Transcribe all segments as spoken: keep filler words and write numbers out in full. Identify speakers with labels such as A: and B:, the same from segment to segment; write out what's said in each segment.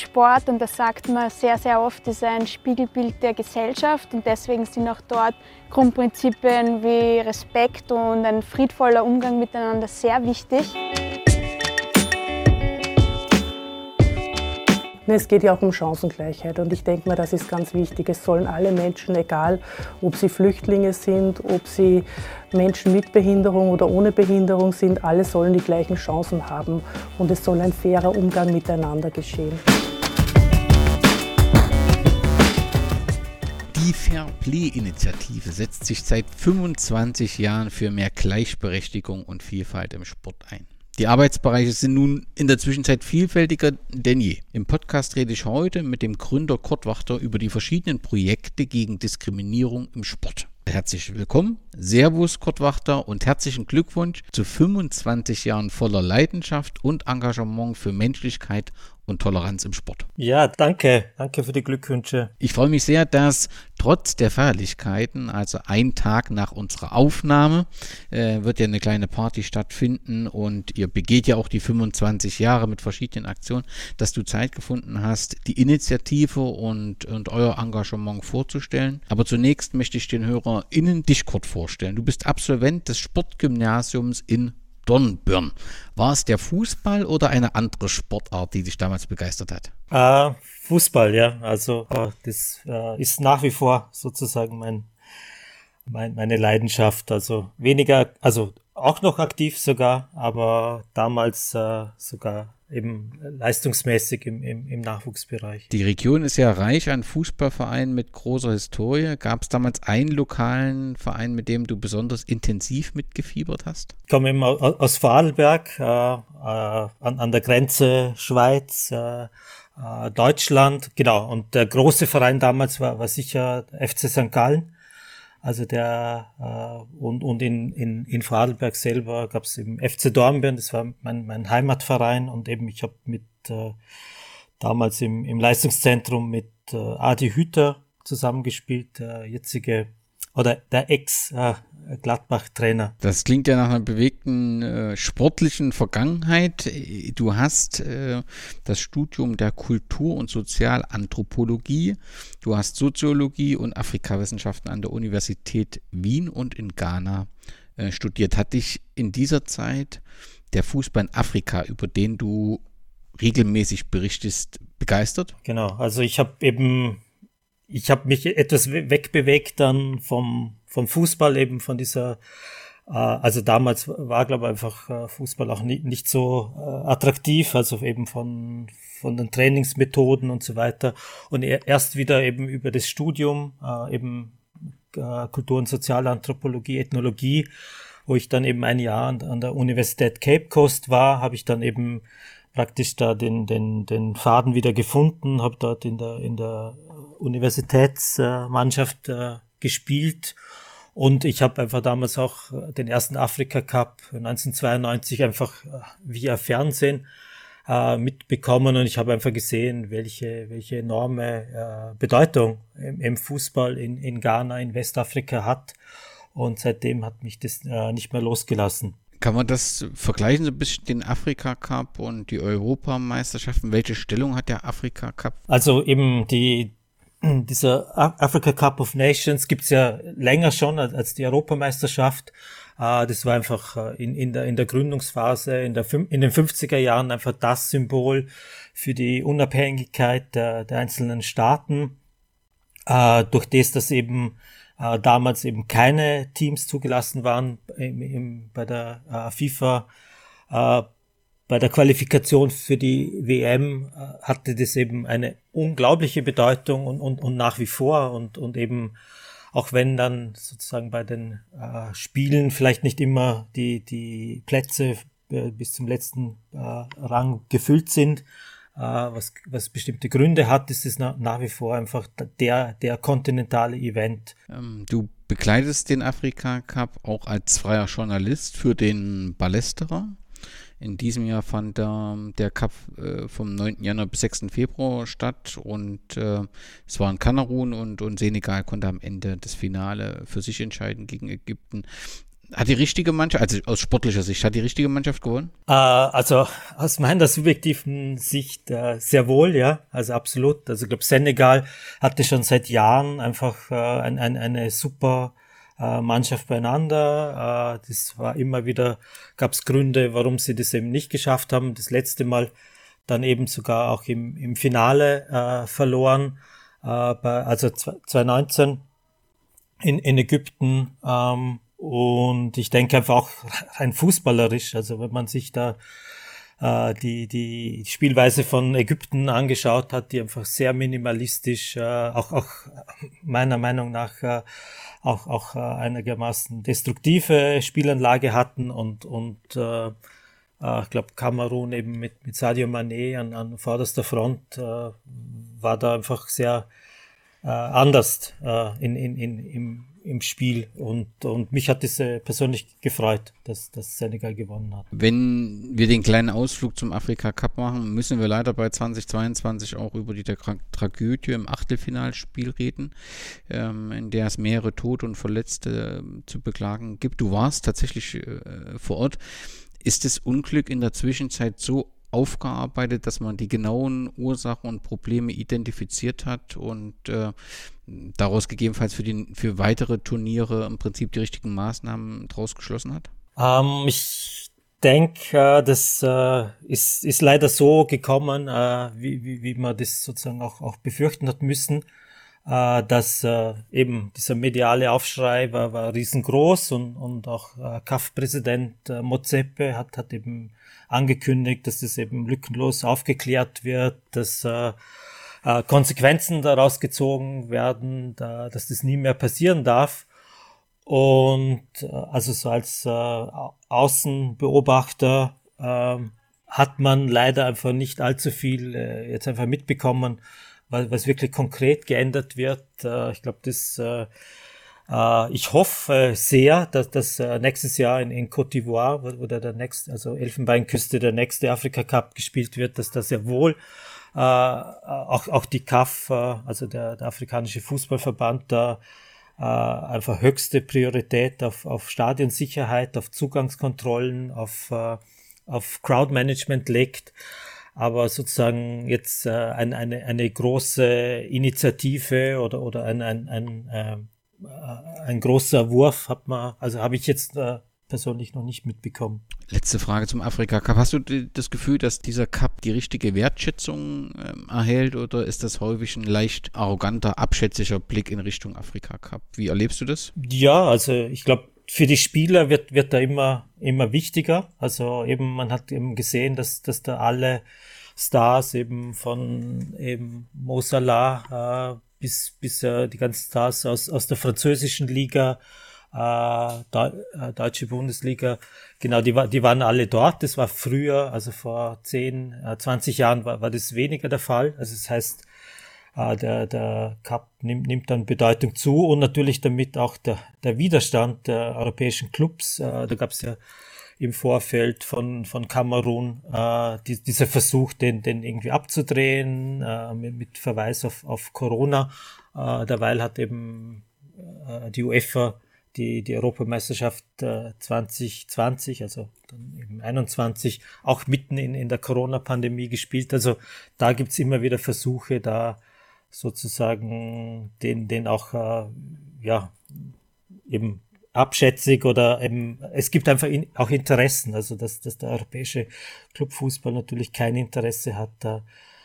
A: Sport, und das sagt man sehr, sehr oft, ist ein Spiegelbild der Gesellschaft, und deswegen sind auch dort Grundprinzipien wie Respekt und ein friedvoller Umgang miteinander sehr wichtig.
B: Es geht ja auch um Chancengleichheit, und ich denke mir, das ist ganz wichtig. Es sollen alle Menschen, egal ob sie Flüchtlinge sind, ob sie Menschen mit Behinderung oder ohne Behinderung sind, alle sollen die gleichen Chancen haben, und es soll ein fairer Umgang miteinander geschehen.
C: Die Fair-Play-Initiative setzt sich seit fünfundzwanzig Jahren für mehr Gleichberechtigung und Vielfalt im Sport ein. Die Arbeitsbereiche sind nun in der Zwischenzeit vielfältiger denn je. Im Podcast rede ich heute mit dem Gründer Kurt Wachter über die verschiedenen Projekte gegen Diskriminierung im Sport. Herzlich willkommen, Servus Kurt Wachter, und herzlichen Glückwunsch zu fünfundzwanzig Jahren voller Leidenschaft und Engagement für Menschlichkeit und Toleranz im Sport.
D: Ja, danke. Danke für die Glückwünsche.
C: Ich freue mich sehr, dass trotz der Feierlichkeiten, also ein Tag nach unserer Aufnahme, äh, wird ja eine kleine Party stattfinden, und ihr begeht ja auch die fünfundzwanzig Jahre mit verschiedenen Aktionen, dass du Zeit gefunden hast, die Initiative und, und euer Engagement vorzustellen. Aber zunächst möchte ich den HörerInnen dich kurz vorstellen. Du bist Absolvent des Sportgymnasiums in Dornbirn. War es der Fußball oder eine andere Sportart, die dich damals begeistert hat?
D: Äh, Fußball, ja. Also äh, das äh, ist nach wie vor sozusagen mein, mein, meine Leidenschaft. Also weniger, also auch noch aktiv sogar, aber damals äh, sogar eben leistungsmäßig im, im, im Nachwuchsbereich.
C: Die Region ist ja reich an Fußballvereinen mit großer Historie. Gab es damals einen lokalen Verein, mit dem du besonders intensiv mitgefiebert hast?
D: Ich komme eben aus Vorarlberg, äh, äh, an, an der Grenze Schweiz, äh, äh, Deutschland, genau. Und der große Verein damals war, war sicher F C Sankt Gallen. Also der äh, und und in in in Vorarlberg selber gab es eben F C Dornbirn, das war mein mein Heimatverein, und eben ich habe mit äh, damals im im Leistungszentrum mit äh, Adi Hütter zusammengespielt, der jetzige oder der Ex-Gladbach-Trainer.
C: Das klingt ja nach einer bewegten äh, sportlichen Vergangenheit. Du hast äh, das Studium der Kultur- und Sozialanthropologie, du hast Soziologie und Afrikawissenschaften an der Universität Wien und in Ghana äh, studiert. Hat dich in dieser Zeit der Fußball in Afrika, über den du regelmäßig berichtest, begeistert?
D: Genau, also ich habe eben Ich habe mich etwas wegbewegt dann vom vom Fußball, eben von dieser, äh, also damals war, glaube ich, einfach äh, Fußball auch nie, nicht so äh, attraktiv, also eben von von den Trainingsmethoden und so weiter. Und erst wieder eben über das Studium, äh, eben äh, Kultur- und Sozialanthropologie, Ethnologie, wo ich dann eben ein Jahr an, an der Universität Cape Coast war, habe ich dann eben praktisch da den den den Faden wieder gefunden, habe dort in der in der Universitätsmannschaft äh, gespielt, und ich habe einfach damals auch den ersten Afrika Cup neunzehnhundertzweiundneunzig einfach äh, via Fernsehen äh, mitbekommen, und ich habe einfach gesehen, welche welche enorme äh, Bedeutung im, im Fußball in in Ghana, in Westafrika hat, und seitdem hat mich das äh, nicht mehr losgelassen.
C: Kann man das vergleichen, so ein bisschen den Afrika Cup und die Europameisterschaften? Welche Stellung hat der Afrika Cup?
D: Also eben die dieser Africa Cup of Nations gibt's ja länger schon als die Europameisterschaft. Das war einfach in, in der in der Gründungsphase in der in den fünfziger Jahren einfach das Symbol für die Unabhängigkeit der, der einzelnen Staaten, durch das das eben Äh, damals eben keine Teams zugelassen waren im, im, bei der äh, FIFA. Äh, bei der Qualifikation für die W M äh, hatte das eben eine unglaubliche Bedeutung, und, und, und nach wie vor, und, und eben auch wenn dann sozusagen bei den äh, Spielen vielleicht nicht immer die, die Plätze äh, bis zum letzten äh, Rang gefüllt sind, was, was bestimmte Gründe hat, ist es nach, nach wie vor einfach der, der kontinentale Event.
C: Ähm, du begleitest den Afrika Cup auch als freier Journalist für den Ballesterer. In diesem Jahr fand der, der Cup äh, vom neunten Januar bis sechsten Februar statt, und äh, es waren Kamerun und, und Senegal konnte am Ende das Finale für sich entscheiden gegen Ägypten. Hat die richtige Mannschaft, also aus sportlicher Sicht, hat die richtige Mannschaft gewonnen?
D: Äh, also aus meiner subjektiven Sicht äh, sehr wohl, ja, also absolut. Also ich glaube, Senegal hatte schon seit Jahren einfach äh, ein, ein, eine super äh, Mannschaft beieinander. Äh, das war immer wieder, gab es Gründe, warum sie das eben nicht geschafft haben. Das letzte Mal dann eben sogar auch im, im Finale äh, verloren, äh, bei, also zwanzig neunzehn in, in Ägypten. Ähm, Und ich denke einfach auch rein fußballerisch, also wenn man sich da äh, die die Spielweise von Ägypten angeschaut hat, die einfach sehr minimalistisch, äh, auch auch meiner Meinung nach äh, auch auch äh, einigermaßen destruktive Spielanlage hatten und und äh, äh, ich glaube Kamerun eben mit mit Sadio Mané an, an vorderster Front äh, war da einfach sehr äh, anders äh, in in in im im Spiel und und mich hat es äh, persönlich gefreut, dass dass Senegal gewonnen hat.
C: Wenn wir den kleinen Ausflug zum Afrika Cup machen, müssen wir leider bei zwanzig zweiundzwanzig auch über die Tra- Tragödie im Achtelfinalspiel reden, ähm, in der es mehrere Tote und Verletzte äh, zu beklagen gibt. Du warst tatsächlich äh, vor Ort. Ist das Unglück in der Zwischenzeit so aufgearbeitet, dass man die genauen Ursachen und Probleme identifiziert hat und äh, daraus gegebenenfalls für, die, für weitere Turniere im Prinzip die richtigen Maßnahmen draus geschlossen hat?
D: Ähm, ich denke, äh, das äh, ist, ist leider so gekommen, äh, wie, wie, wie man das sozusagen auch, auch befürchten hat müssen, äh, dass äh, eben dieser mediale Aufschrei war, war riesengroß und, und auch äh, C A F-Präsident äh, Motsepe hat, hat eben angekündigt, dass das eben lückenlos aufgeklärt wird, dass äh, äh, Konsequenzen daraus gezogen werden, da, dass das nie mehr passieren darf. Und äh, also so als äh, Außenbeobachter äh, hat man leider einfach nicht allzu viel äh, jetzt einfach mitbekommen, was, was wirklich konkret geändert wird. Äh, ich glaube, das äh, äh, ich hoffe sehr, dass das äh, nächstes Jahr in, in Côte d'Ivoire oder der nächste, also Elfenbeinküste, der nächste Afrika Cup gespielt wird, dass das sehr wohl äh, auch auch die C A F, äh, also der, der afrikanische Fußballverband, da äh, einfach höchste Priorität auf auf Stadionsicherheit, auf Zugangskontrollen, auf äh, auf Crowdmanagement legt. Aber sozusagen jetzt äh, ein, eine eine große Initiative oder oder ein ein ein, äh, ein großer Wurf hat man, also habe ich jetzt äh, persönlich noch nicht mitbekommen.
C: Letzte Frage zum Afrika Cup. Hast du die, das Gefühl, dass dieser Cup die richtige Wertschätzung ähm, erhält oder ist das häufig ein leicht arroganter, abschätziger Blick in Richtung Afrika Cup? Wie erlebst du das?
D: Ja, also ich glaube, für die Spieler wird wird da immer immer wichtiger. Also eben man hat eben gesehen, dass dass da alle Stars eben von eben Mo Salah äh, bis bis äh, die ganzen Stars aus aus der französischen Liga, äh, da, äh, deutsche Bundesliga, genau, die war die waren alle dort. Das war früher, also vor zehn, äh, zwanzig Jahren war war das weniger der Fall. Also das heißt, äh, der der Cup nimmt nimmt dann Bedeutung zu und natürlich damit auch der der Widerstand der europäischen Clubs. Äh, da gab es ja im Vorfeld von von Kamerun äh, die, dieser Versuch, den den irgendwie abzudrehen äh, mit, mit Verweis auf auf Corona. Äh, derweil hat eben äh, die UEFA die die Europameisterschaft äh, zwanzig zwanzig, also dann eben einundzwanzig, auch mitten in in der Corona-Pandemie gespielt. Also da gibt's immer wieder Versuche, da sozusagen den den auch äh, ja eben abschätzig oder eben, es gibt einfach in, auch Interessen, also dass, dass der europäische Clubfußball natürlich kein Interesse hat, da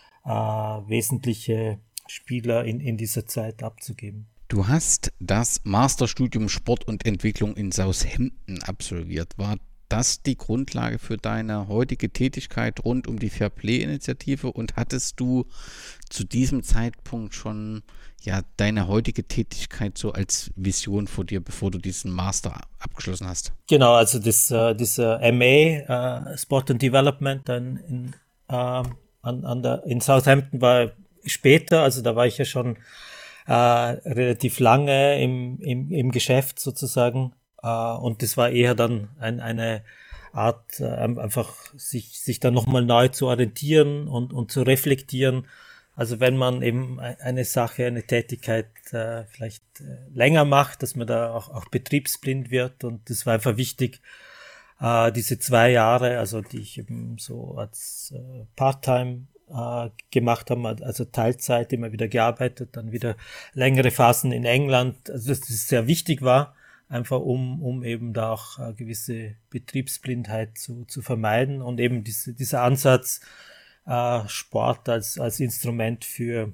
D: äh, wesentliche Spieler in, in dieser Zeit abzugeben.
C: Du hast das Masterstudium Sport und Entwicklung in Southampton absolviert. War das die Grundlage für deine heutige Tätigkeit rund um die Fairplay-Initiative und hattest du zu diesem Zeitpunkt schon ja deine heutige Tätigkeit so als Vision vor dir, bevor du diesen Master abgeschlossen hast?
D: Genau, also das äh, dieser M A äh, Sport and Development dann in, äh, an, an der, in Southampton war später, also da war ich ja schon äh, relativ lange im, im, im Geschäft sozusagen. Uh, und das war eher dann ein, eine Art, äh, einfach sich, sich dann nochmal neu zu orientieren und, und zu reflektieren, Also wenn man eben eine Sache, eine Tätigkeit äh, vielleicht äh, länger macht, dass man da auch, auch betriebsblind wird. Und das war einfach wichtig, äh, diese zwei Jahre, also die ich eben so als äh, Part-Time äh, gemacht habe, also Teilzeit, immer wieder gearbeitet, dann wieder längere Phasen in England, also dass das sehr wichtig war, einfach um um eben da auch äh, gewisse Betriebsblindheit zu zu vermeiden und eben diese, dieser Ansatz, äh, Sport als als Instrument für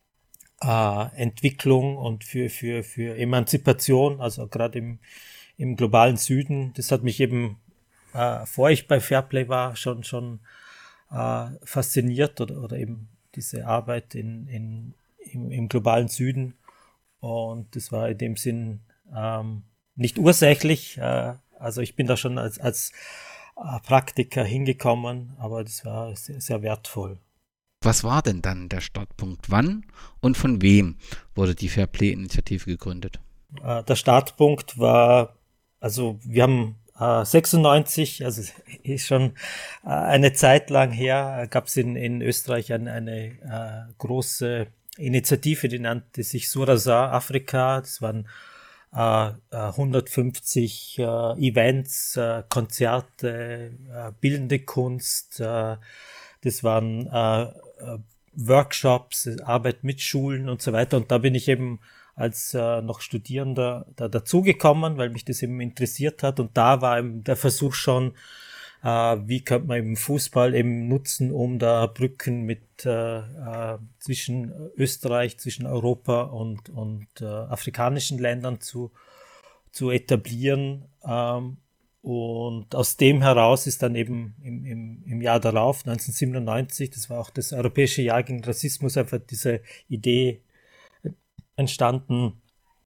D: äh, Entwicklung und für für für Emanzipation, also gerade im im globalen Süden, das hat mich eben, äh, bevor ich bei Fairplay war, schon schon äh, fasziniert oder oder eben diese Arbeit in in im, im globalen Süden, und das war in dem Sinn ähm, nicht ursächlich, äh, also ich bin da schon als als äh, Praktiker hingekommen, aber das war sehr, sehr wertvoll.
C: Was war denn dann der Startpunkt? Wann und von wem wurde die Fairplay-Initiative gegründet?
D: Äh, der Startpunkt war, also wir haben äh, sechsundneunzig, also ist schon äh, eine Zeit lang her, gab es in, in Österreich eine, eine äh, große Initiative, die nannte sich Surazar Afrika. Das waren äh, hundertfünfzig äh, Events, äh, Konzerte, äh, bildende Kunst, äh, das waren äh, äh, Workshops, Arbeit mit Schulen und so weiter. Und da bin ich eben als äh, noch Studierender da dazugekommen, weil mich das eben interessiert hat. Und da war eben der Versuch schon, äh, wie könnte man eben Fußball eben nutzen, um da Brücken mit äh, äh, zwischen Österreich, zwischen Europa und und äh, afrikanischen Ländern zu zu etablieren. Ähm, und aus dem heraus ist dann eben im, im, im Jahr darauf, neunzehnhundertsiebenundneunzig, das war auch das Europäische Jahr gegen Rassismus, einfach diese Idee entstanden,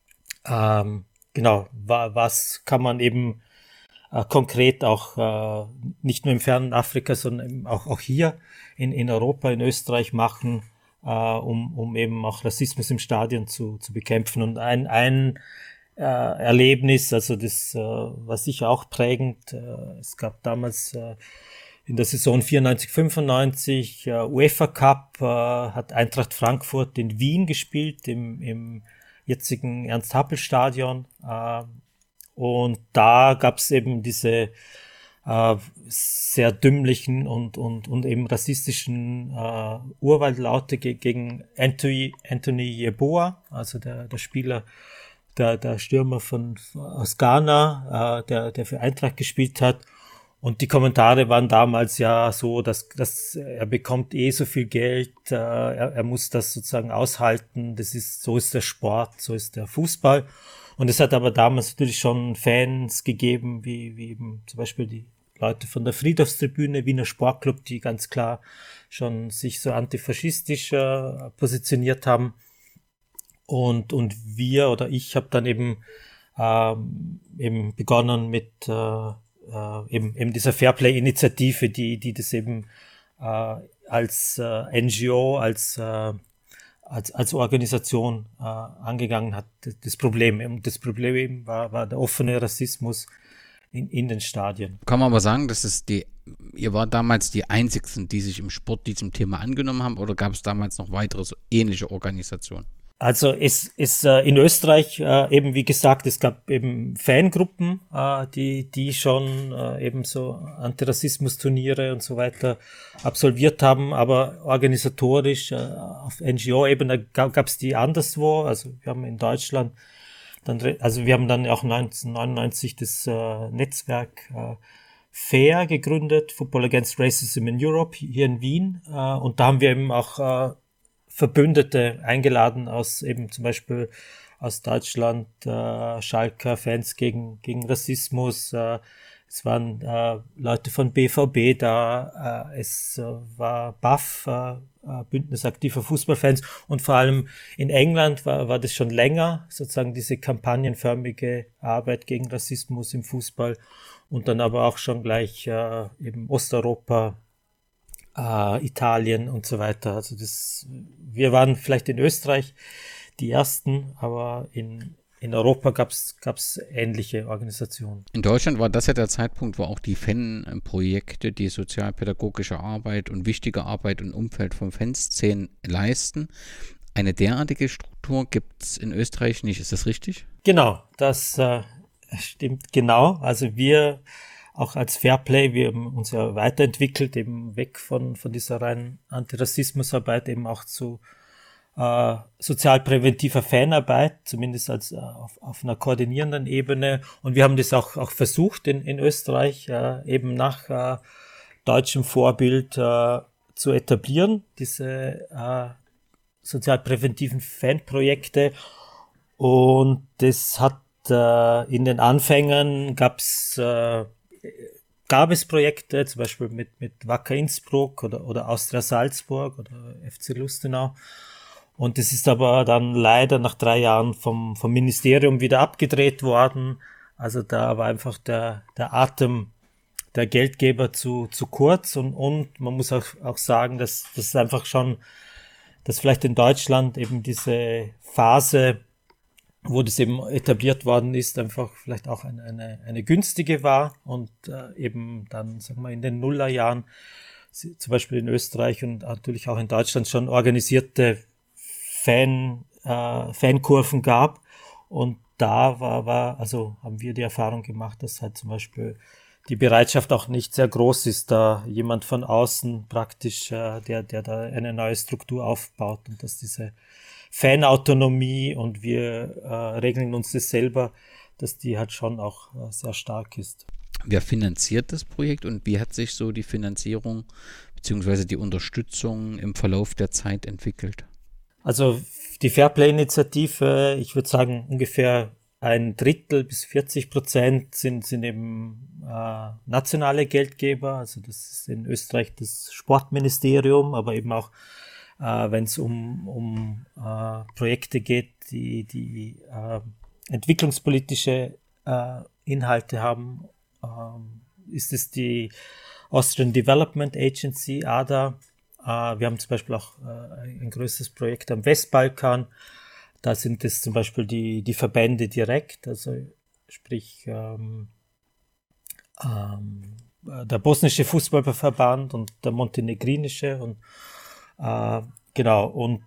D: ähm, genau, wa, was kann man eben äh, konkret auch äh, nicht nur im fernen Afrika, sondern eben auch, auch hier in, in Europa, in Österreich machen, äh, um, um eben auch Rassismus im Stadion zu, zu bekämpfen. Und ein, ein äh, Erlebnis, also das äh, war sicher auch prägend, äh, es gab damals äh, in der Saison vierundneunzig fünfundneunzig, äh, UEFA Cup, äh, hat Eintracht Frankfurt in Wien gespielt, im, im jetzigen Ernst-Happel-Stadion. Äh, und da gab es eben diese äh, sehr dümmlichen und, und, und eben rassistischen äh, Urwaldlaute ge- gegen Anthony, Anthony Yeboah, also der, der Spieler, der, der Stürmer von, aus Ghana, äh, der, der für Eintracht gespielt hat. Und die Kommentare waren damals ja so, dass, dass er bekommt eh so viel Geld, äh, er, er muss das sozusagen aushalten, das ist, so ist der Sport, so ist der Fußball. Und es hat aber damals natürlich schon Fans gegeben, wie, wie eben zum Beispiel die Leute von der Friedhofstribüne, Wiener Sportclub, die ganz klar schon sich so antifaschistisch äh, positioniert haben. Und, und wir oder ich habe dann eben, ähm, eben begonnen mit äh, Uh, eben, eben dieser Fairplay-Initiative, die, die das eben uh, als uh, N G O, als, uh, als, als Organisation uh, angegangen hat, das Problem. Und das Problem eben war, war der offene Rassismus in, in den Stadien.
C: Kann man aber sagen, dass es die, ihr war damals die einzigsten, die sich im Sport diesem Thema angenommen haben, oder gab es damals noch weitere so ähnliche Organisationen?
D: Also es ist äh, in Österreich äh, eben, wie gesagt, es gab eben Fangruppen, äh, die die schon äh, eben so Antirassismus-Turniere und so weiter absolviert haben, aber organisatorisch äh, auf N G O-Ebene gab es die anderswo. Also wir haben in Deutschland dann, also wir haben dann auch neunzehnhundertneunundneunzig das äh, Netzwerk äh, FAIR gegründet, Football Against Racism in Europe, hier in Wien, äh, und da haben wir eben auch äh, Verbündete eingeladen aus eben zum Beispiel aus Deutschland, äh, Schalker Fans gegen gegen Rassismus. Äh, es waren äh, Leute von B V B da. Äh, es äh, war B A F, äh, Bündnis aktiver Fußballfans, und vor allem in England war war das schon länger, sozusagen diese kampagnenförmige Arbeit gegen Rassismus im Fußball, und dann aber auch schon gleich äh, eben Osteuropa, Uh, Italien und so weiter. Also das, wir waren vielleicht in Österreich die ersten, aber in in Europa gab es ähnliche Organisationen.
C: In Deutschland war das ja der Zeitpunkt, wo auch die Fanprojekte, die sozialpädagogische Arbeit und wichtige Arbeit im Umfeld von Fanszenen leisten. Eine derartige Struktur gibt es in Österreich nicht, ist das richtig?
D: Genau, das äh, stimmt genau. Also wir auch als Fairplay, wir haben uns ja weiterentwickelt, eben weg von, von dieser reinen Antirassismusarbeit, eben auch zu äh, sozialpräventiver Fanarbeit, zumindest als äh, auf, auf einer koordinierenden Ebene. Und wir haben das auch, auch versucht in, in Österreich, äh, eben nach äh, deutschem Vorbild äh, zu etablieren, diese äh, sozialpräventiven Fanprojekte. Und das hat äh, in den Anfängen gab's äh, gab es Projekte, zum Beispiel mit, mit Wacker Innsbruck oder, oder Austria Salzburg oder F C Lustenau. Und das ist aber dann leider nach drei Jahren vom, vom Ministerium wieder abgedreht worden. Also da war einfach der, der Atem der Geldgeber zu, zu kurz. Und, und man muss auch, auch sagen, dass das einfach schon, dass vielleicht in Deutschland eben diese Phase, wo das eben etabliert worden ist, einfach vielleicht auch eine, eine, eine günstige war und äh, eben dann, sagen wir, in den Nullerjahren, zum Beispiel in Österreich und natürlich auch in Deutschland schon organisierte Fan, äh, Fankurven gab. Und da war, war, also haben wir die Erfahrung gemacht, dass halt zum Beispiel die Bereitschaft auch nicht sehr groß ist, da jemand von außen praktisch, äh, der, der da eine neue Struktur aufbaut und dass diese Fanautonomie und wir äh, regeln uns das selber, dass die halt schon auch äh, sehr stark ist.
C: Wer finanziert das Projekt und wie hat sich so die Finanzierung bzw. die Unterstützung im Verlauf der Zeit entwickelt?
D: Also die Fairplay-Initiative, ich würde sagen ungefähr ein Drittel bis vierzig Prozent sind, sind eben äh, nationale Geldgeber, also das ist in Österreich das Sportministerium, aber eben auch Uh, wenn es um, um uh, Projekte geht, die, die uh, entwicklungspolitische uh, Inhalte haben, uh, ist es die Austrian Development Agency, A D A. Uh, wir haben zum Beispiel auch uh, ein größeres Projekt am Westbalkan. Da sind es zum Beispiel die, die Verbände direkt, also sprich um, um, der bosnische Fußballverband und der montenegrinische und Uh, genau, und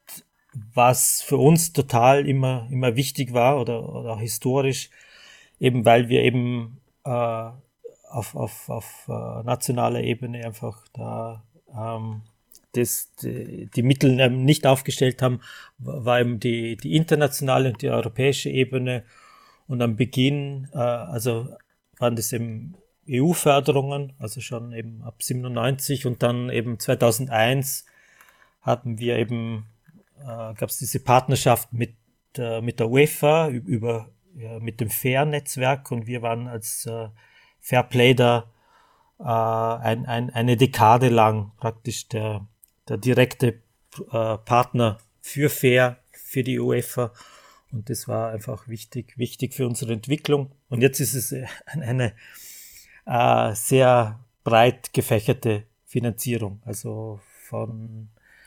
D: was für uns total immer immer wichtig war oder, oder historisch, eben weil wir eben uh, auf, auf, auf uh, nationaler Ebene einfach da um, das, die, die Mittel ähm, nicht aufgestellt haben, war eben die, die internationale und die europäische Ebene. Und am Beginn, uh, also waren das eben E U-Förderungen, also schon eben ab siebenundneunzig und dann eben zweitausendeins hatten wir eben, äh, gab es diese Partnerschaft mit, äh, mit der UEFA über, ja, mit dem Fair-Netzwerk und wir waren als äh, Fairplay da äh, ein, ein, eine Dekade lang praktisch der, der direkte äh, Partner für Fair, für die UEFA und das war einfach wichtig, wichtig für unsere Entwicklung und jetzt ist es eine, eine äh, sehr breit gefächerte Finanzierung, also von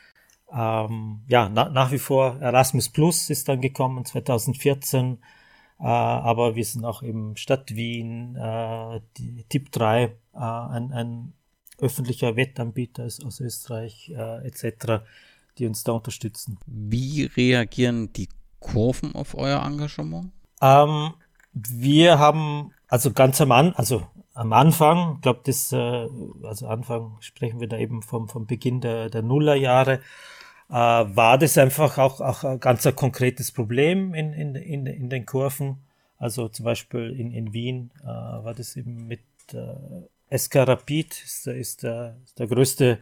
D: Ähm, ja, na, nach wie vor Erasmus Plus ist dann gekommen zweitausendvierzehn, äh, aber wir sind auch eben Stadt Wien, äh, die T I P drei, äh, ein, ein öffentlicher Wettanbieter aus, aus Österreich äh, et cetera, die uns da unterstützen.
C: Wie reagieren die Kurven auf euer Engagement?
D: Ähm, wir haben also ganz am Anfang, also am Anfang, ich glaube, das, äh, also Anfang sprechen wir da eben vom, vom Beginn der, der Nullerjahre, äh, war das einfach auch, auch ein ganz ein konkretes Problem in, in, in, in den Kurven. Also zum Beispiel in, in Wien äh, war das eben mit äh, S K Rapid, ist, ist, der, ist der größte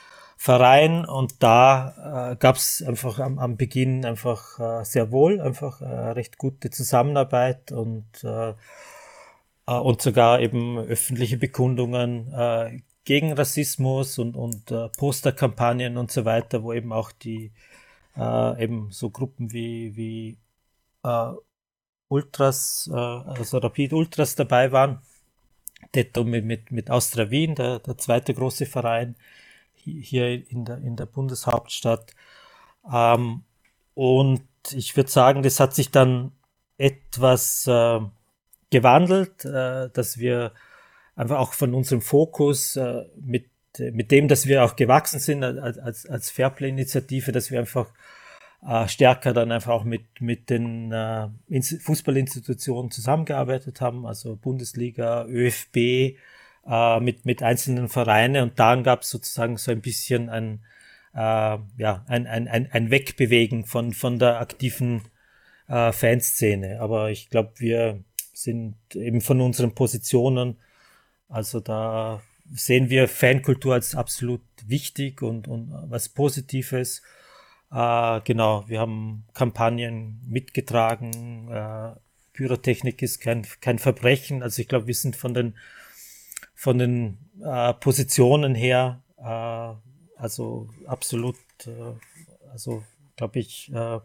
D: Verein und da äh, gab es einfach am, am Beginn einfach äh, sehr wohl einfach äh, recht gute Zusammenarbeit und äh, und sogar eben öffentliche Bekundungen äh, gegen Rassismus und, und äh, Posterkampagnen und so weiter, wo eben auch die äh, eben so Gruppen wie, wie äh, Ultras, äh, also Rapid Ultras dabei waren. Detto mit, mit, mit Austria Wien, der, der zweite große Verein hier in der, in der Bundeshauptstadt. Ähm, und ich würde sagen, das hat sich dann etwas äh, gewandelt, äh, dass wir einfach auch von unserem Fokus äh, mit mit dem, dass wir auch gewachsen sind als, als, als Fairplay-Initiative, dass wir einfach äh, stärker dann einfach auch mit, mit den äh, Fußballinstitutionen zusammengearbeitet haben, also Bundesliga, ÖFB, äh, mit, mit einzelnen Vereinen, und dann gab es sozusagen so ein bisschen ein, äh, ja, ein, ein, ein, ein Wegbewegen von, von der aktiven äh, Fanszene. Aber ich glaube, wir sind eben von unseren Positionen, also da sehen wir Fankultur als absolut wichtig und, und was Positives. Äh, genau, wir haben Kampagnen mitgetragen. Äh, Pyrotechnik ist kein, kein Verbrechen. Also ich glaube, wir sind von den, von den äh, Positionen her, äh, also absolut, äh, also glaube ich, äh,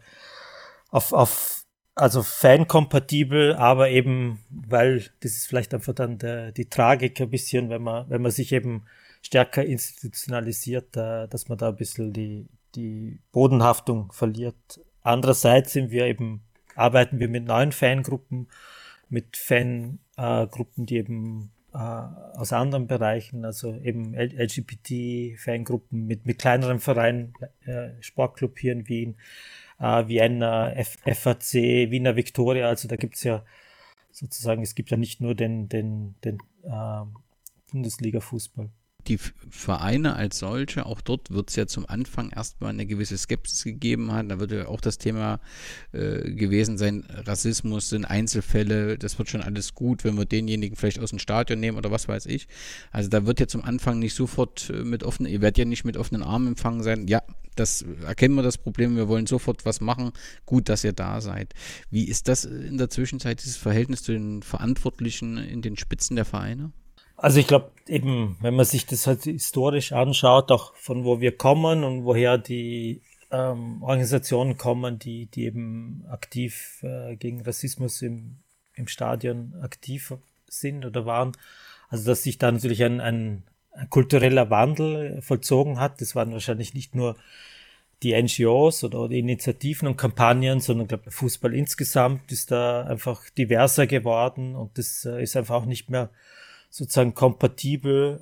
D: auf, auf also fankompatibel, aber eben, weil das ist vielleicht einfach dann der, die Tragik ein bisschen, wenn man, wenn man sich eben stärker institutionalisiert, äh, dass man da ein bisschen die, die Bodenhaftung verliert. Andererseits sind wir eben, arbeiten wir mit neuen Fangruppen, mit Fangruppen, äh, die eben äh, aus anderen Bereichen, also eben L G B T-Fangruppen mit, mit kleineren Vereinen, äh, Sportclub hier in Wien, Uh, Vienna, F A C, Wiener Viktoria, also da gibt's ja sozusagen, es gibt ja nicht nur den, den, den uh, Bundesliga-Fußball.
C: Die Vereine als solche, auch dort wird es ja zum Anfang erstmal eine gewisse Skepsis gegeben haben. Da wird ja auch das Thema äh, gewesen sein, Rassismus sind Einzelfälle, das wird schon alles gut, wenn wir denjenigen vielleicht aus dem Stadion nehmen oder was weiß ich. Also da wird ja zum Anfang nicht sofort mit offenen, ihr werdet ja nicht mit offenen Armen empfangen sein. Ja, das erkennen wir das Problem, wir wollen sofort was machen. Gut, dass ihr da seid. Wie ist das in der Zwischenzeit, dieses Verhältnis zu den Verantwortlichen in den Spitzen der Vereine?
D: Also ich glaube eben, wenn man sich das halt historisch anschaut, auch von wo wir kommen und woher die ähm, Organisationen kommen, die die eben aktiv äh, gegen Rassismus im, im Stadion aktiv sind oder waren, also dass sich da natürlich ein, ein, ein kultureller Wandel vollzogen hat. Das waren wahrscheinlich nicht nur die N G Os oder die Initiativen und Kampagnen, sondern ich glaube, Fußball insgesamt ist da einfach diverser geworden, und das äh, ist einfach auch nicht mehr sozusagen kompatibel, äh,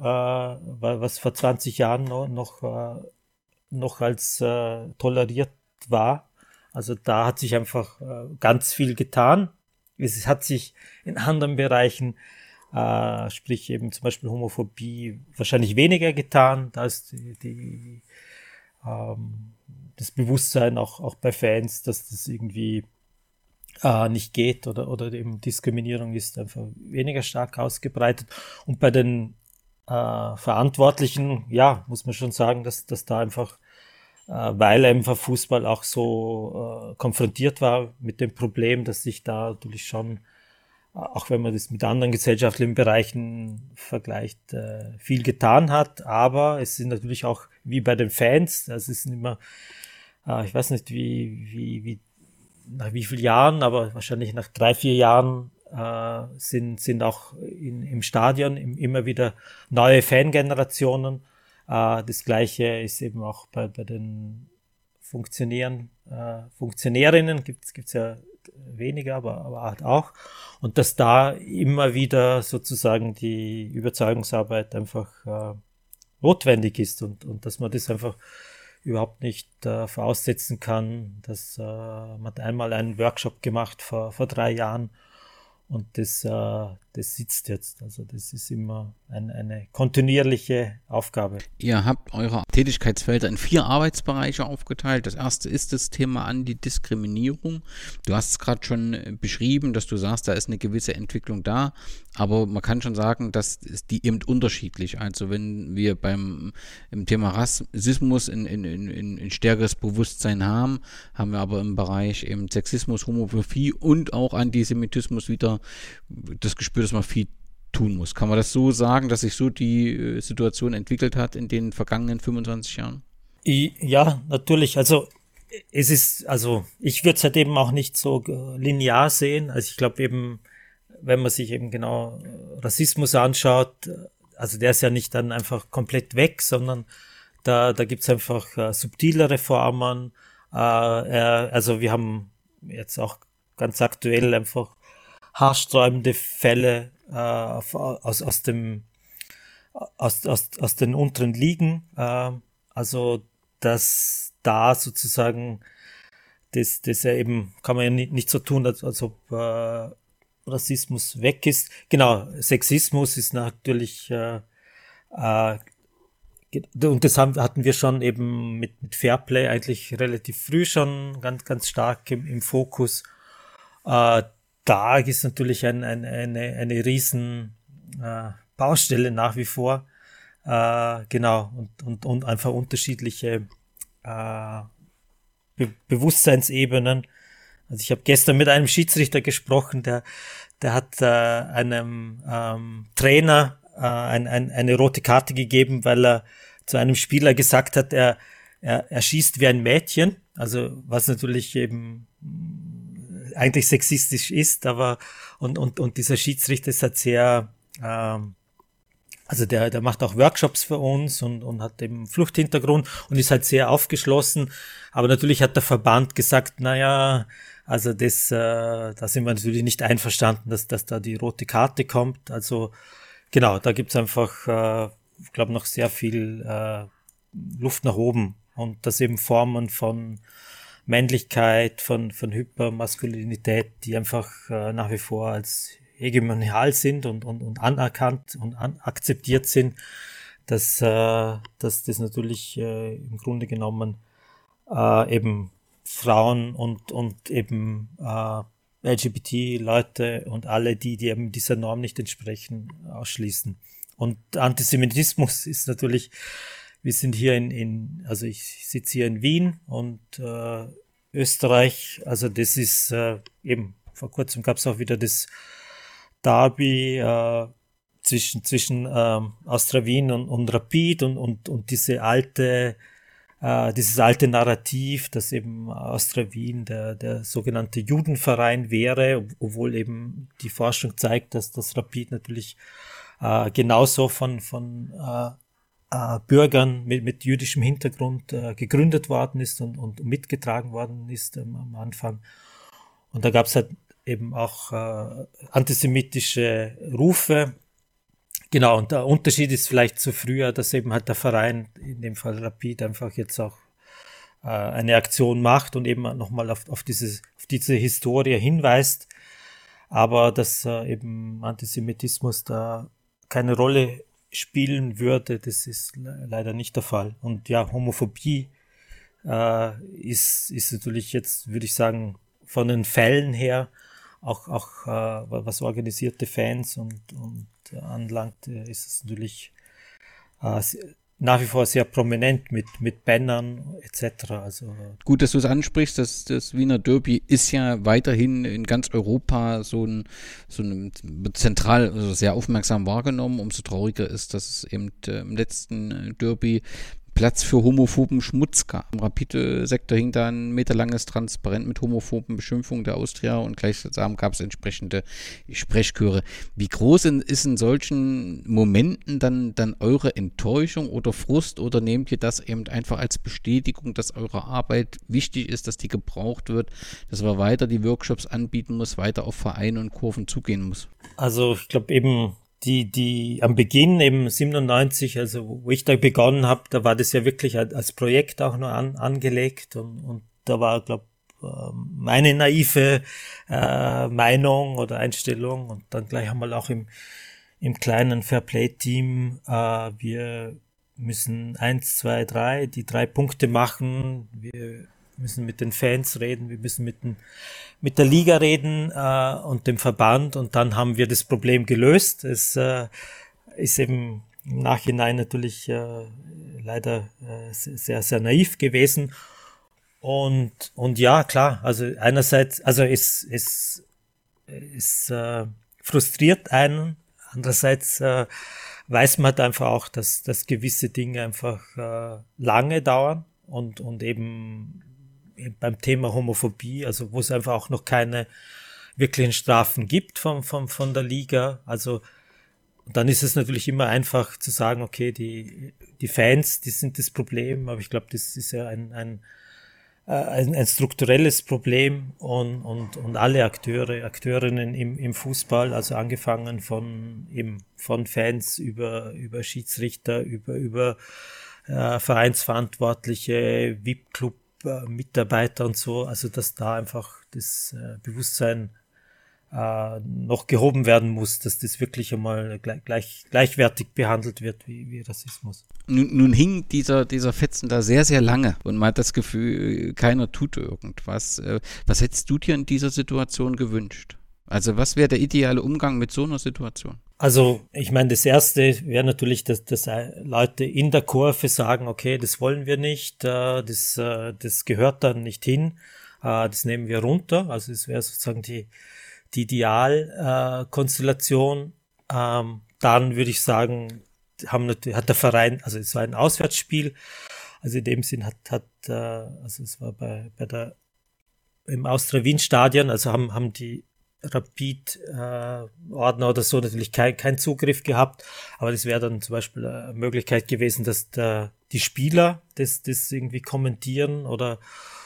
D: was vor zwanzig Jahren noch, noch, äh, noch als äh, toleriert war. Also da hat sich einfach äh, ganz viel getan. Es hat sich in anderen Bereichen, äh, sprich eben zum Beispiel Homophobie, wahrscheinlich weniger getan. Da ist die, die, ähm, das Bewusstsein auch, auch bei Fans, dass das irgendwie Äh, nicht geht oder, oder eben Diskriminierung ist einfach weniger stark ausgebreitet. Und bei den äh, Verantwortlichen, ja, muss man schon sagen, dass, dass da einfach, äh, weil einfach Fußball auch so äh, konfrontiert war mit dem Problem, dass sich da natürlich schon, äh, auch wenn man das mit anderen gesellschaftlichen Bereichen vergleicht, äh, viel getan hat. Aber es sind natürlich auch, wie bei den Fans, das ist immer, äh, ich weiß nicht, wie, wie, wie nach wie vielen Jahren, aber wahrscheinlich nach drei, vier Jahren äh, sind, sind auch in, im Stadion im, immer wieder neue Fangenerationen. Äh, das Gleiche ist eben auch bei, bei den Funktionären, äh, Funktionärinnen, gibt es ja weniger, aber, aber halt auch. Und dass da immer wieder sozusagen die Überzeugungsarbeit einfach äh, notwendig ist, und, und dass man das einfach überhaupt nicht äh, voraussetzen kann, dass äh, man hat einmal einen Workshop gemacht vor, vor drei Jahren und das, äh, das sitzt jetzt. Also das ist immer ein, eine kontinuierliche Aufgabe.
C: Ihr habt eure Tätigkeitsfelder in vier Arbeitsbereiche aufgeteilt. Das erste ist das Thema Antidiskriminierung. Du hast es gerade schon beschrieben, dass du sagst, da ist eine gewisse Entwicklung da, aber man kann schon sagen, dass die eben unterschiedlich. Also wenn wir beim im Thema Rassismus in, in, in, in stärkeres Bewusstsein haben, haben wir aber im Bereich eben Sexismus, Homophobie und auch Antisemitismus wieder das Gespür, dass man viel tun muss. Kann man das so sagen, dass sich so die äh, Situation entwickelt hat in den vergangenen fünfundzwanzig Jahren?
D: Ja, natürlich. Also es ist, also ich würde es halt eben auch nicht so linear sehen. Also ich glaube eben, wenn man sich eben genau Rassismus anschaut, also der ist ja nicht dann einfach komplett weg, sondern da, da gibt es einfach äh, subtilere Formen. Äh, äh, also wir haben jetzt auch ganz aktuell einfach haarsträubende Fälle äh, aus, aus dem aus, aus, aus den unteren Ligen. Äh, also dass da sozusagen das, das ja eben, kann man ja nicht, nicht so tun, als, als ob äh, Rassismus weg ist. Genau, Sexismus ist natürlich äh, äh, und das haben, hatten wir schon eben mit, mit Fairplay eigentlich relativ früh schon ganz, ganz stark im, im Fokus. Äh, da ist natürlich ein, ein, eine, eine riesen äh, Baustelle nach wie vor. Äh, genau, und, und, und einfach unterschiedliche äh, Be- Bewusstseinsebenen. Also ich habe gestern mit einem Schiedsrichter gesprochen, der, der hat äh, einem ähm, Trainer äh, ein, ein, eine rote Karte gegeben, weil er zu einem Spieler gesagt hat, er, er, er schießt wie ein Mädchen, also was natürlich eben eigentlich sexistisch ist, aber und, und, und dieser Schiedsrichter ist halt sehr, ähm, also der, der macht auch Workshops für uns und, und hat eben Fluchthintergrund und ist halt sehr aufgeschlossen, aber natürlich hat der Verband gesagt, na ja, also das, äh, da sind wir natürlich nicht einverstanden, dass, dass da die rote Karte kommt. Also genau, da gibt's einfach, äh, ich glaube, noch sehr viel äh, Luft nach oben und das eben Formen von Männlichkeit, von von Hypermaskulinität, die einfach äh, nach wie vor als hegemonial sind und und, und anerkannt und an, akzeptiert sind, dass äh, dass das natürlich äh, im Grunde genommen äh, eben Frauen und und eben äh, L G B T-Leute und alle, die, die eben dieser Norm nicht entsprechen, ausschließen. Und Antisemitismus ist natürlich, wir sind hier in, in also ich sitze hier in Wien und äh, Österreich, also das ist äh, eben, vor kurzem gab es auch wieder das Derby äh, zwischen, zwischen äh, Austria Wien und, und Rapid und, und, und diese alte Uh, dieses alte Narrativ, dass eben Austria Wien der, der sogenannte Judenverein wäre, obwohl eben die Forschung zeigt, dass das Rapid natürlich uh, genauso von, von uh, uh, Bürgern mit, mit jüdischem Hintergrund uh, gegründet worden ist und, und mitgetragen worden ist um, am Anfang. Und da gab es halt eben auch uh, antisemitische Rufe. Genau, und der Unterschied ist vielleicht zu früher, dass eben halt der Verein, in dem Fall Rapid, einfach jetzt auch äh, eine Aktion macht und eben nochmal auf, auf, diese, auf diese Historie hinweist, aber dass äh, eben Antisemitismus da keine Rolle spielen würde, das ist le- leider nicht der Fall. Und ja, Homophobie äh, ist, ist natürlich jetzt, würde ich sagen, von den Fällen her auch, auch äh, was organisierte Fans und, und anlangt, ist es natürlich äh, nach wie vor sehr prominent mit, mit Bannern et cetera. Also
C: gut, dass du es ansprichst, das, das Wiener Derby ist ja weiterhin in ganz Europa so ein, so ein zentral, also sehr aufmerksam wahrgenommen. Umso trauriger ist, dass es eben äh, im letzten Derby Platz für homophoben Schmutz gab. Im Rapid-Sektor hing da ein meterlanges Transparent mit homophoben Beschimpfungen der Austria und gleichsam gab es entsprechende Sprechchöre. Wie groß in, ist in solchen Momenten dann, dann eure Enttäuschung oder Frust oder nehmt ihr das eben einfach als Bestätigung, dass eure Arbeit wichtig ist, dass die gebraucht wird, dass man weiter die Workshops anbieten muss, weiter auf Vereine und Kurven zugehen muss?
D: Also ich glaube eben, die, die am Beginn eben siebenundneunzig, also wo ich da begonnen habe, da war das ja wirklich als Projekt auch nur an, angelegt und, und da war, glaube meine naive äh, Meinung oder Einstellung und dann gleich einmal auch im, im kleinen Fairplay-Team, äh, wir müssen eins, zwei, drei, die drei Punkte machen, wir müssen mit den Fans reden, wir müssen mit, den, mit der Liga reden äh, und dem Verband und dann haben wir das Problem gelöst. Es äh, ist eben im Nachhinein natürlich äh, leider äh, sehr, sehr naiv gewesen. Und, und ja, klar, also einerseits, also es, es, es äh, frustriert einen, andererseits äh, weiß man halt einfach auch, dass, dass gewisse Dinge einfach äh, lange dauern und, und eben beim Thema Homophobie, also wo es einfach auch noch keine wirklichen Strafen gibt von, von, von der Liga. Also dann ist es natürlich immer einfach zu sagen, okay, die, die Fans, die sind das Problem, aber ich glaube, das ist ja ein, ein ein, ein strukturelles Problem und, und, und alle Akteure, Akteurinnen im, im Fußball, also angefangen von eben von Fans über, über Schiedsrichter, über, über äh, Vereinsverantwortliche, V I P-Club-Mitarbeiter und so, also dass da einfach das äh, Bewusstsein äh, noch gehoben werden muss, dass das wirklich einmal gleich, gleich, gleichwertig behandelt wird wie, wie Rassismus.
C: Nun, nun hing dieser, dieser Fetzen da sehr, sehr lange und man hat das Gefühl, keiner tut irgendwas. Was hättest du dir in dieser Situation gewünscht? Also was wäre der ideale Umgang mit so einer Situation?
D: Also ich meine, das Erste wäre natürlich, dass, dass Leute in der Kurve sagen, okay, das wollen wir nicht, das, das gehört dann nicht hin, das nehmen wir runter. Also es wäre sozusagen die, die Idealkonstellation. Dann würde ich sagen, haben hat der Verein, also es war ein Auswärtsspiel, also in dem Sinn hat, hat also es war bei, bei der im Austria-Wien-Stadion, also haben, haben die Rapid-Ordner äh, oder so natürlich kein, kein Zugriff gehabt, aber das wäre dann zum Beispiel eine Möglichkeit gewesen, dass der, die Spieler das, das irgendwie kommentieren oder,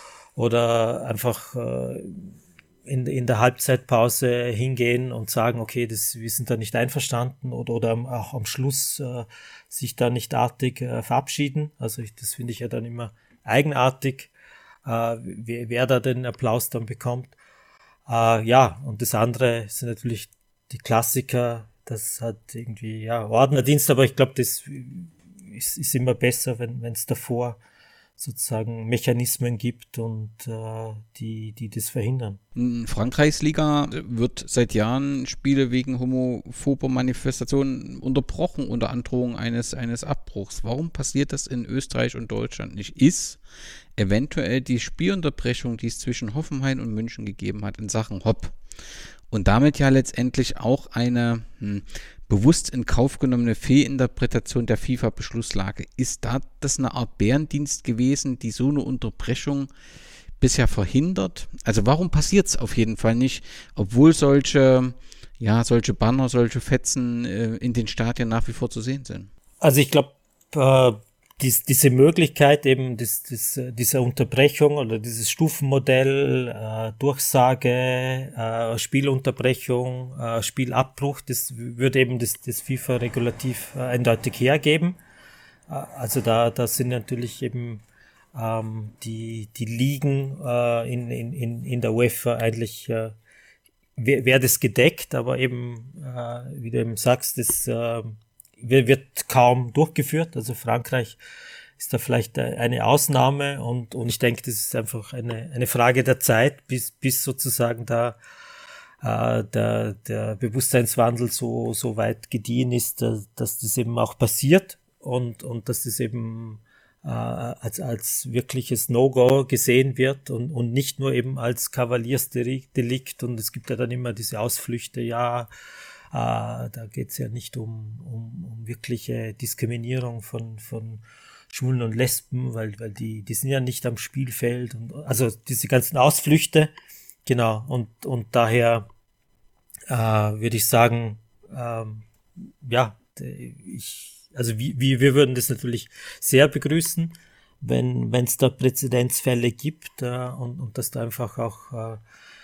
D: oder einfach äh, in, in der Halbzeitpause hingehen und sagen, okay, das, wir sind da nicht einverstanden oder, oder auch am Schluss äh, sich da nicht artig äh, verabschieden. Also ich, das finde ich ja dann immer eigenartig, äh, wer, wer da den Applaus dann bekommt. Äh, ja, und das andere sind natürlich die Klassiker, das hat irgendwie, ja, Ordnerdienst, aber ich glaube, das ist, ist immer besser, wenn es davor sozusagen Mechanismen gibt und äh, die, die das verhindern.
C: In Frankreichs Liga wird seit Jahren Spiele wegen homophober Manifestationen unterbrochen unter Androhung eines, eines Abbruchs. Warum passiert das in Österreich und Deutschland nicht? Ist eventuell die Spielunterbrechung, die es zwischen Hoffenheim und München gegeben hat in Sachen Hopp und damit ja letztendlich auch eine hm, bewusst in Kauf genommene Fehlinterpretation der FIFA-Beschlusslage. Ist da das eine Art Bärendienst gewesen, die so eine Unterbrechung bisher verhindert? Also warum passiert es auf jeden Fall nicht, obwohl solche, ja, solche Banner, solche Fetzen äh, in den Stadien nach wie vor zu sehen sind?
D: Also ich glaube, äh, dies, diese Möglichkeit eben des, des, dieser Unterbrechung oder dieses Stufenmodell, äh, Durchsage, äh, Spielunterbrechung, äh, Spielabbruch, das würde eben das, das FIFA-Regulativ äh, eindeutig hergeben. Äh, also da, da sind natürlich eben ähm, die, die Ligen äh, in, in, in der UEFA eigentlich, äh, wäre wär das gedeckt, aber eben, äh, wie du eben sagst, das äh, wird kaum durchgeführt. Also Frankreich ist da vielleicht eine Ausnahme und, und ich denke, das ist einfach eine, eine Frage der Zeit, bis, bis sozusagen da äh, der, der Bewusstseinswandel so, so weit gediehen ist, dass, dass das eben auch passiert und, und dass das eben äh, als, als wirkliches No-Go gesehen wird und, und nicht nur eben als Kavaliersdelikt. Und es gibt ja dann immer diese Ausflüchte, ja, Uh, da geht's ja nicht um, um, um wirkliche Diskriminierung von, von Schwulen und Lesben, weil, weil die, die sind ja nicht am Spielfeld und, also diese ganzen Ausflüchte, genau, und, und daher, uh, würde ich sagen, ähm, ja, ich, also wie, wie, wir würden das natürlich sehr begrüßen, wenn, wenn es da Präzedenzfälle gibt, uh, und, und dass da einfach auch, uh,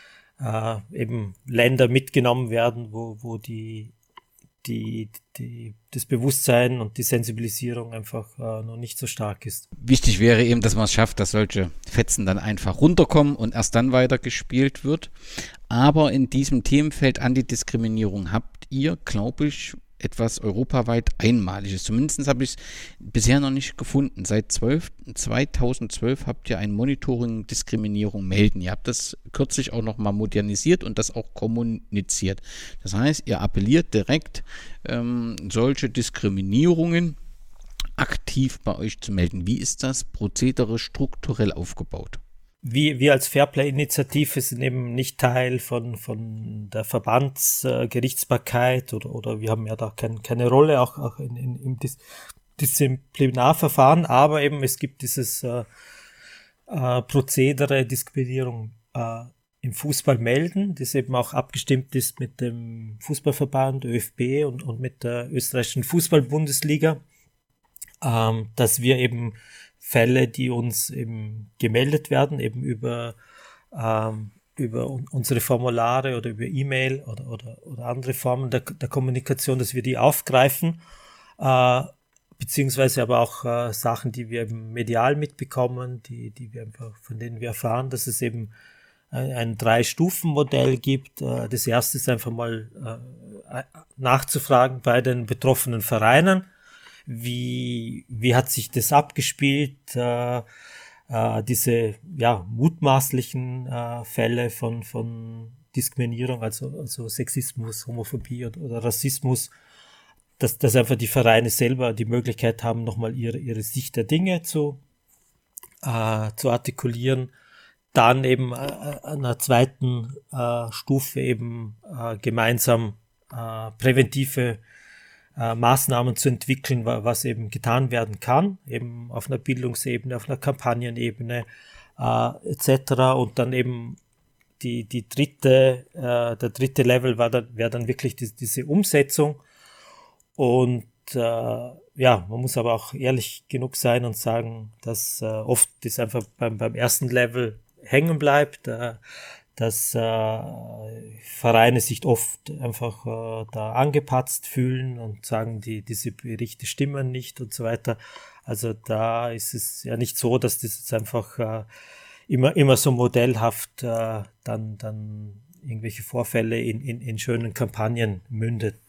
D: Äh, eben Länder mitgenommen werden, wo, wo die, die, die, das Bewusstsein und die Sensibilisierung einfach äh, noch nicht so stark ist.
C: Wichtig wäre eben, dass man es schafft, dass solche Fetzen dann einfach runterkommen und erst dann weiter gespielt wird. Aber in diesem Themenfeld Antidiskriminierung habt ihr, glaube ich, etwas europaweit Einmaliges. Zumindest habe ich es bisher noch nicht gefunden. Seit zweitausendzwölf habt ihr ein Monitoring Diskriminierung melden. Ihr habt das kürzlich auch noch mal modernisiert und das auch kommuniziert. Das heißt, ihr appelliert direkt, ähm, solche Diskriminierungen aktiv bei euch zu melden. Wie ist das Prozedere strukturell aufgebaut?
D: Wir, wir als Fairplay-Initiative sind eben nicht Teil von, von der Verbandsgerichtsbarkeit äh, oder, oder wir haben ja da kein, keine Rolle auch, auch in, in, im Dis- Disziplinarverfahren, aber eben es gibt dieses äh, äh, Prozedere Diskriminierung äh, im Fußball melden, das eben auch abgestimmt ist mit dem Fußballverband ÖFB und, und mit der österreichischen Fußball-Bundesliga, ähm, dass wir eben Fälle, die uns eben gemeldet werden, eben über, ähm, über unsere Formulare oder über E-Mail oder, oder, oder andere Formen der, der Kommunikation, dass wir die aufgreifen, äh, beziehungsweise aber auch äh, Sachen, die wir eben medial mitbekommen, die, die wir einfach, von denen wir erfahren, dass es eben ein, ein Drei-Stufen-Modell gibt. Äh, das erste ist einfach mal äh, nachzufragen bei den betroffenen Vereinen, wie, wie hat sich das abgespielt, äh, äh, diese ja, mutmaßlichen äh, Fälle von, von Diskriminierung, also, also Sexismus, Homophobie oder, oder Rassismus, dass, dass einfach die Vereine selber die Möglichkeit haben, nochmal ihre, ihre Sicht der Dinge zu, äh, zu artikulieren. Dann eben äh, an einer zweiten äh, Stufe eben äh, gemeinsam äh, präventive äh, Maßnahmen zu entwickeln, was eben getan werden kann, eben auf einer Bildungsebene, auf einer Kampagnenebene äh, et cetera. Und dann eben die, die dritte, äh, der dritte Level war dann, wäre dann wirklich die, diese Umsetzung. Und äh, ja, man muss aber auch ehrlich genug sein und sagen, dass äh, oft das einfach beim, beim ersten Level hängen bleibt, äh, dass äh, Vereine sich oft einfach äh, da angepatzt fühlen und sagen, die diese Berichte stimmen nicht und so weiter. Also da ist es ja nicht so, dass das jetzt einfach äh, immer immer so modellhaft äh, dann dann irgendwelche Vorfälle in, in, in schönen Kampagnen mündet.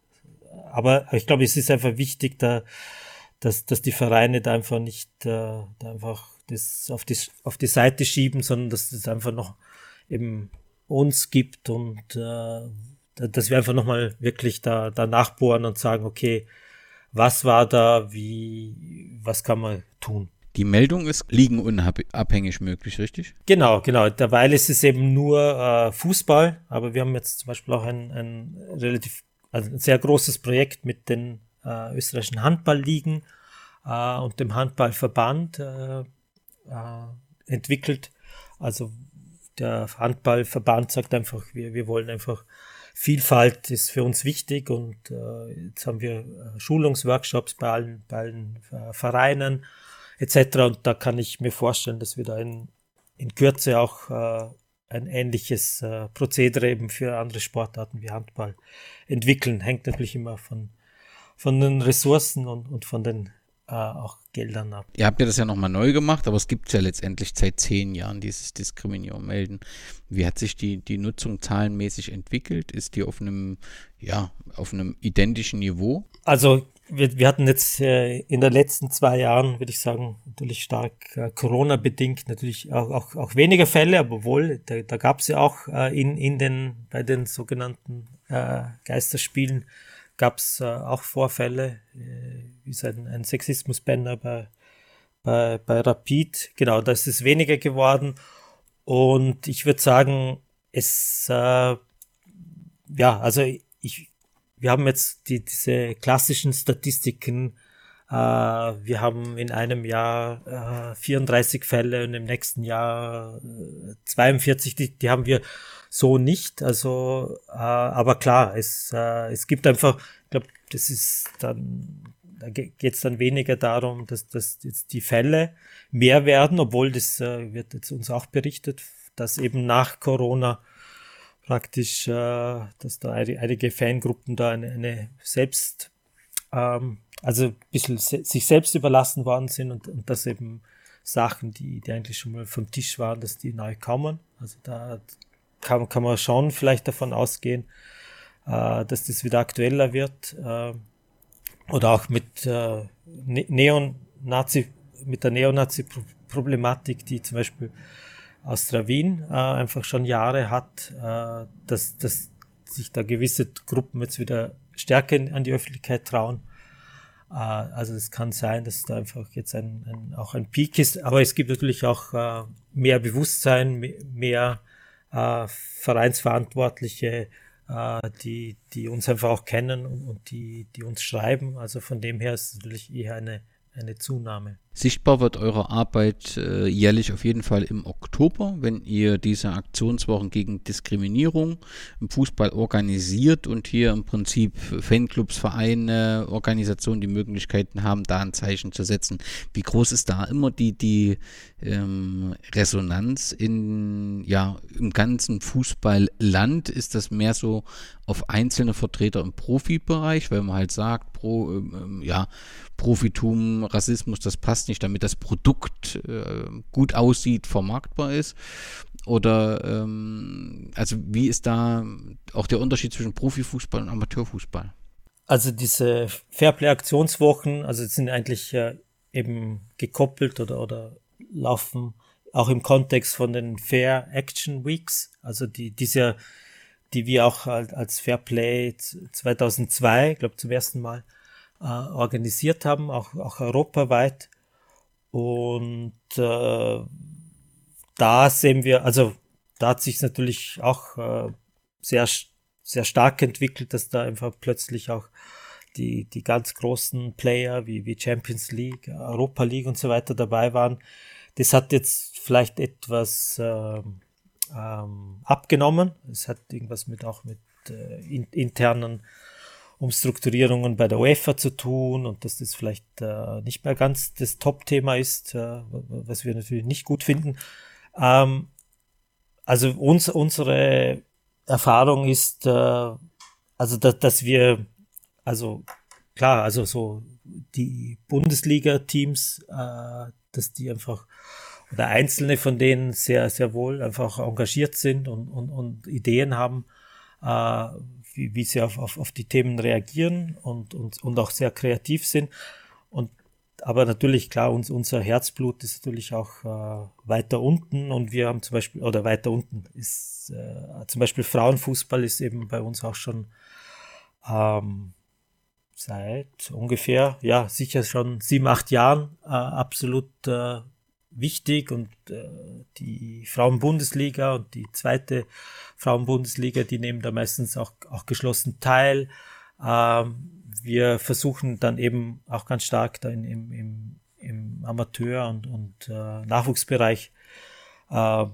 D: Aber ich glaube, es ist einfach wichtig, da, dass, dass die Vereine da einfach nicht äh, da einfach das auf die, auf die Seite schieben, sondern dass das einfach noch eben uns gibt und äh, dass wir einfach nochmal wirklich da, da nachbohren und sagen, okay, was war da, wie, was kann man tun?
C: Die Meldung ist liegenunabhängig möglich, richtig?
D: Genau, genau. Derweil ist es eben nur äh, Fußball, aber wir haben jetzt zum Beispiel auch ein, ein relativ Also ein sehr großes Projekt mit den äh, österreichischen Handballligen äh, und dem Handballverband äh, äh, entwickelt. Also der Handballverband sagt einfach, wir, wir wollen einfach, Vielfalt ist für uns wichtig und äh, jetzt haben wir äh, Schulungsworkshops bei allen, bei allen äh, Vereinen et cetera. Und da kann ich mir vorstellen, dass wir da in, in Kürze auch äh, ein ähnliches äh, Prozedere eben für andere Sportarten wie Handball entwickeln. Hängt natürlich immer von, von den Ressourcen und, und von den äh, auch Geldern ab.
C: Ihr habt ja das ja nochmal neu gemacht, aber es gibt ja letztendlich seit zehn Jahren dieses Diskriminierung melden. Wie hat sich die, die Nutzung zahlenmäßig entwickelt? Ist die auf einem, ja, auf einem identischen Niveau?
D: Also wir, wir hatten jetzt äh, in den letzten zwei Jahren, würde ich sagen, natürlich stark äh, Corona-bedingt, natürlich auch, auch, auch weniger Fälle, aber wohl, da, da gab es ja auch äh, in, in den, bei den sogenannten äh, Geisterspielen gab es äh, auch Vorfälle, äh, wie so ein, ein Sexismus-Banner bei, bei, bei Rapid. Genau, da ist es weniger geworden. Und ich würde sagen, es, äh, ja, also ich, wir haben jetzt die, diese klassischen Statistiken. Äh, wir haben in einem Jahr äh, vierunddreißig Fälle und im nächsten Jahr äh, zweiundvierzig. Die, die haben wir so nicht. Also, äh, aber klar, es, äh, es gibt einfach, ich glaube, das ist dann, da geht es dann weniger darum, dass, dass jetzt die Fälle mehr werden, obwohl das äh, wird jetzt uns auch berichtet, dass eben nach Corona praktisch, äh, dass da einige Fangruppen da eine, eine selbst, ähm, also ein bisschen se- sich selbst überlassen worden sind und, und dass eben Sachen, die, die eigentlich schon mal vom Tisch waren, dass die neu kommen. Also da kann, kann man schon vielleicht davon ausgehen, äh, dass das wieder aktueller wird. Äh, oder auch mit äh, ne- Neonazi, mit der Neonazi-Problematik, die zum Beispiel Austria Wien äh, einfach schon Jahre hat, äh, dass, dass sich da gewisse Gruppen jetzt wieder stärker in, an die Öffentlichkeit trauen. Äh, also es kann sein, dass da einfach jetzt ein, ein, auch ein Peak ist, aber es gibt natürlich auch äh, mehr Bewusstsein, mehr äh, Vereinsverantwortliche, äh, die, die uns einfach auch kennen und, und die, die uns schreiben. Also von dem her ist es natürlich eher eine, eine Zunahme.
C: Sichtbar wird eure Arbeit äh, jährlich auf jeden Fall im Oktober, wenn ihr diese Aktionswochen gegen Diskriminierung im Fußball organisiert und hier im Prinzip Fanclubs, Vereine, Organisationen die Möglichkeiten haben, da ein Zeichen zu setzen. Wie groß ist da immer die, die ähm, Resonanz in, ja, im ganzen Fußballland? Ist das mehr so auf einzelne Vertreter im Profibereich, weil man halt sagt, pro, ähm, ja, Profitum, Rassismus, das passt nicht, damit das Produkt äh, gut aussieht, vermarktbar ist? Oder ähm, also wie ist da auch der Unterschied zwischen Profifußball und Amateurfußball?
D: Also diese Fairplay-Aktionswochen, also sind eigentlich äh, eben gekoppelt oder, oder laufen auch im Kontext von den Fair Action Weeks, also die diese, die wir auch als Fairplay zweitausendzwei, ich glaube zum ersten Mal äh, organisiert haben, auch, auch europaweit. Und äh, da sehen wir, also da hat sich natürlich auch äh, sehr sehr stark entwickelt, dass da einfach plötzlich auch die die ganz großen Player wie wie Champions League, Europa League und so weiter dabei waren. Das hat jetzt vielleicht etwas äh, ähm, abgenommen. Es hat irgendwas mit auch mit äh, in, internen Umstrukturierungen bei der UEFA zu tun und dass das vielleicht äh, nicht mehr ganz das Top-Thema ist, äh, was wir natürlich nicht gut finden. Ähm, also uns unsere Erfahrung ist, äh, also dass, dass wir, also klar, also so die Bundesliga-Teams, äh, dass die einfach oder einzelne von denen sehr sehr wohl einfach engagiert sind und und, und Ideen haben, äh, wie, wie sie auf, auf auf die Themen reagieren und und und auch sehr kreativ sind. Und aber natürlich, klar, uns, unser Herzblut ist natürlich auch äh, weiter unten und wir haben zum Beispiel, oder weiter unten ist äh, zum Beispiel Frauenfußball ist eben bei uns auch schon ähm, seit ungefähr, ja, sicher schon sieben, acht Jahren äh, absolut äh, wichtig und äh, die Frauenbundesliga und die zweite Frauenbundesliga, die nehmen da meistens auch, auch geschlossen teil. Ähm, Wir versuchen dann eben auch ganz stark da in, im, im, im Amateur- und, und äh, Nachwuchsbereich äh,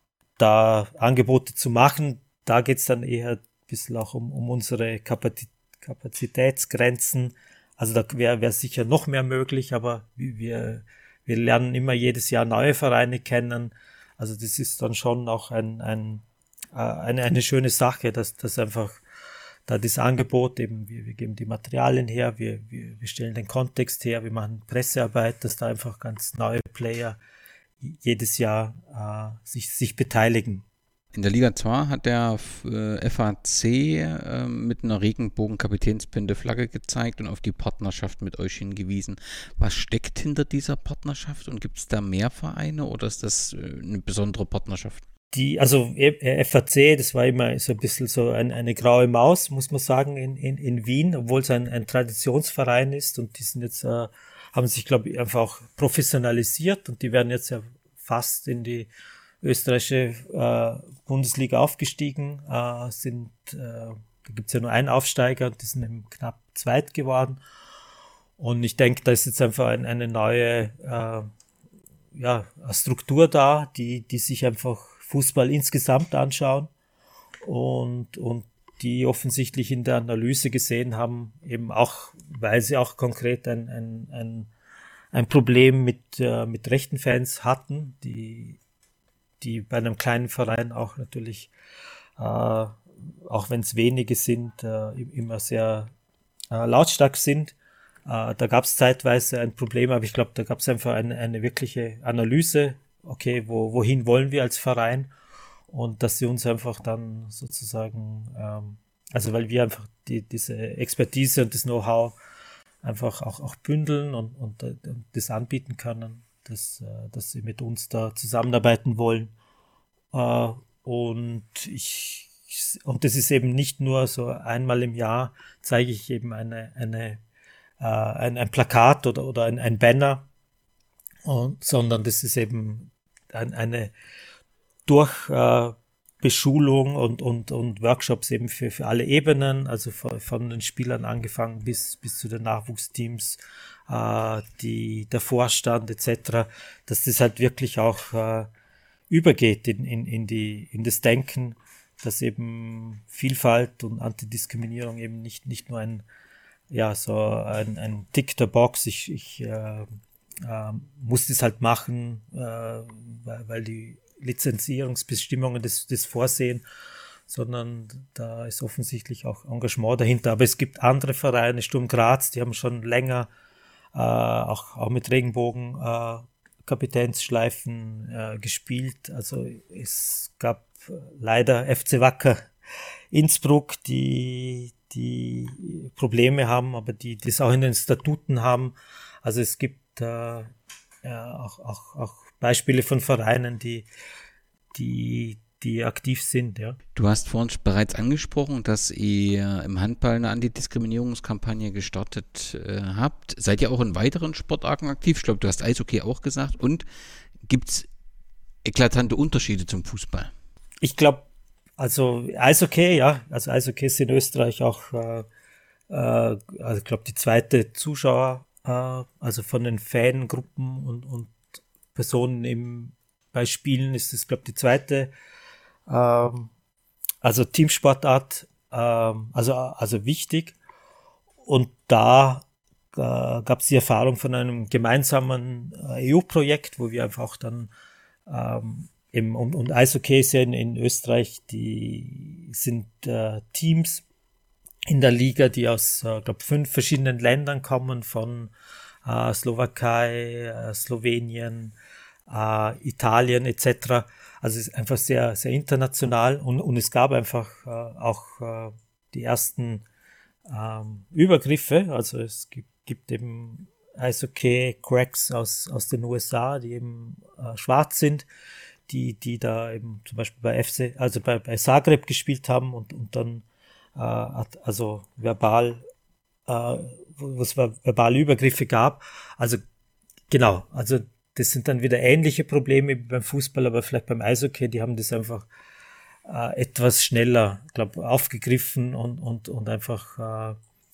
D: da Angebote zu machen. Da geht's dann eher ein bisschen auch um, um unsere Kapazität, Kapazitätsgrenzen. Also da wäre wär sicher noch mehr möglich, aber wir, wir lernen immer jedes Jahr neue Vereine kennen. Also das ist dann schon auch ein, ein, äh, eine, eine schöne Sache, dass das einfach da das Angebot eben, wir, wir geben die Materialien her, wir, wir, wir stellen den Kontext her, wir machen Pressearbeit, dass da einfach ganz neue Player jedes Jahr äh, sich, sich beteiligen.
C: In der Liga zwei hat der äh, F A C äh, mit einer Regenbogen-Kapitänspinde Flagge gezeigt und auf die Partnerschaft mit euch hingewiesen. Was steckt hinter dieser Partnerschaft und gibt es da mehr Vereine oder ist das äh, eine besondere Partnerschaft?
D: Die, also F A C, das war immer so ein bisschen so ein, eine graue Maus, muss man sagen, in, in, in Wien, obwohl es ein, ein Traditionsverein ist und die sind jetzt, äh, haben sich, glaube ich, einfach auch professionalisiert und die werden jetzt ja fast in die österreichische äh, Bundesliga aufgestiegen, äh, sind, äh, da gibt's ja nur einen Aufsteiger und die sind eben knapp zweit geworden und ich denke, da ist jetzt einfach ein, eine neue äh, ja, Struktur da, die, die sich einfach Fußball insgesamt anschauen und, und die offensichtlich in der Analyse gesehen haben, eben auch, weil sie auch konkret ein, ein, ein, ein Problem mit, äh, mit rechten Fans hatten, die, die bei einem kleinen Verein auch natürlich, äh, auch wenn es wenige sind, äh, immer sehr äh, lautstark sind. Äh, da gab es zeitweise ein Problem, aber ich glaube, da gab es einfach eine, eine wirkliche Analyse, okay, wo, wohin wollen wir als Verein? Und dass sie uns einfach dann sozusagen, ähm, also weil wir einfach die, diese Expertise und das Know-how einfach auch, auch bündeln und, und, und das anbieten können, dass, äh, dass sie mit uns da zusammenarbeiten wollen. Äh, und ich, und das ist eben nicht nur so einmal im Jahr zeige ich eben eine, eine, äh, ein, ein Plakat oder, oder ein, ein Banner, und, sondern das ist eben ein, eine Durchbeschulung äh, und, und, und Workshops eben für, für alle Ebenen, also von, von den Spielern angefangen bis, bis zu den Nachwuchsteams, äh, die, der Vorstand et cetera, dass das halt wirklich auch äh, übergeht in, in, in, die, in das Denken, dass eben Vielfalt und Antidiskriminierung eben nicht, nicht nur ein, ja, so ein, ein Tick der Box, ich, ich äh, äh, muss das halt machen, äh, weil, weil die Lizenzierungsbestimmungen das, das vorsehen, sondern da ist offensichtlich auch Engagement dahinter. Aber es gibt andere Vereine, Sturm Graz, die haben schon länger äh, auch, auch mit Regenbogen äh, Kapitänsschleifen äh, gespielt. Also es gab leider F C Wacker Innsbruck, die die Probleme haben, aber die das auch in den Statuten haben. Also es gibt äh, ja, auch, auch, auch Beispiele von Vereinen, die die die aktiv sind, ja.
C: Du hast vorhin bereits angesprochen, dass ihr im Handball eine Antidiskriminierungskampagne gestartet äh, habt. Seid ihr auch in weiteren Sportarten aktiv? Ich glaube, du hast Eishockey auch gesagt. Und gibt es eklatante Unterschiede zum Fußball?
D: Ich glaube, also Eishockey, ja. Also Eishockey ist in Österreich auch, äh, äh, also ich glaube, die zweite Zuschauer, äh, also von den Fangruppen und, und Personen im, bei Spielen ist es, glaube ich, die zweite Ähm, also Teamsportart, ähm, also, also wichtig. Und da äh, gab es die Erfahrung von einem gemeinsamen äh, E U-Projekt, wo wir einfach auch dann ähm, eben, und, und Eishockey ist ja in, in Österreich, die sind äh, Teams in der Liga, die aus, äh, glaube fünf verschiedenen Ländern kommen, von äh, Slowakei, äh, Slowenien, äh, Italien et cetera. Also es ist einfach sehr, sehr international und, und es gab einfach äh, auch äh, die ersten ähm, Übergriffe. Also es gibt, gibt eben Eishockey-Cracks aus, aus den U S A, die eben äh, schwarz sind, die, die da eben zum Beispiel bei F C, also bei, bei Zagreb gespielt haben und, und dann äh, hat also verbal, äh, wo es verbale Übergriffe gab. Also genau, also das sind dann wieder ähnliche Probleme wie beim Fußball, aber vielleicht beim Eishockey, die haben das einfach äh, etwas schneller, glaube aufgegriffen und, und, und einfach äh,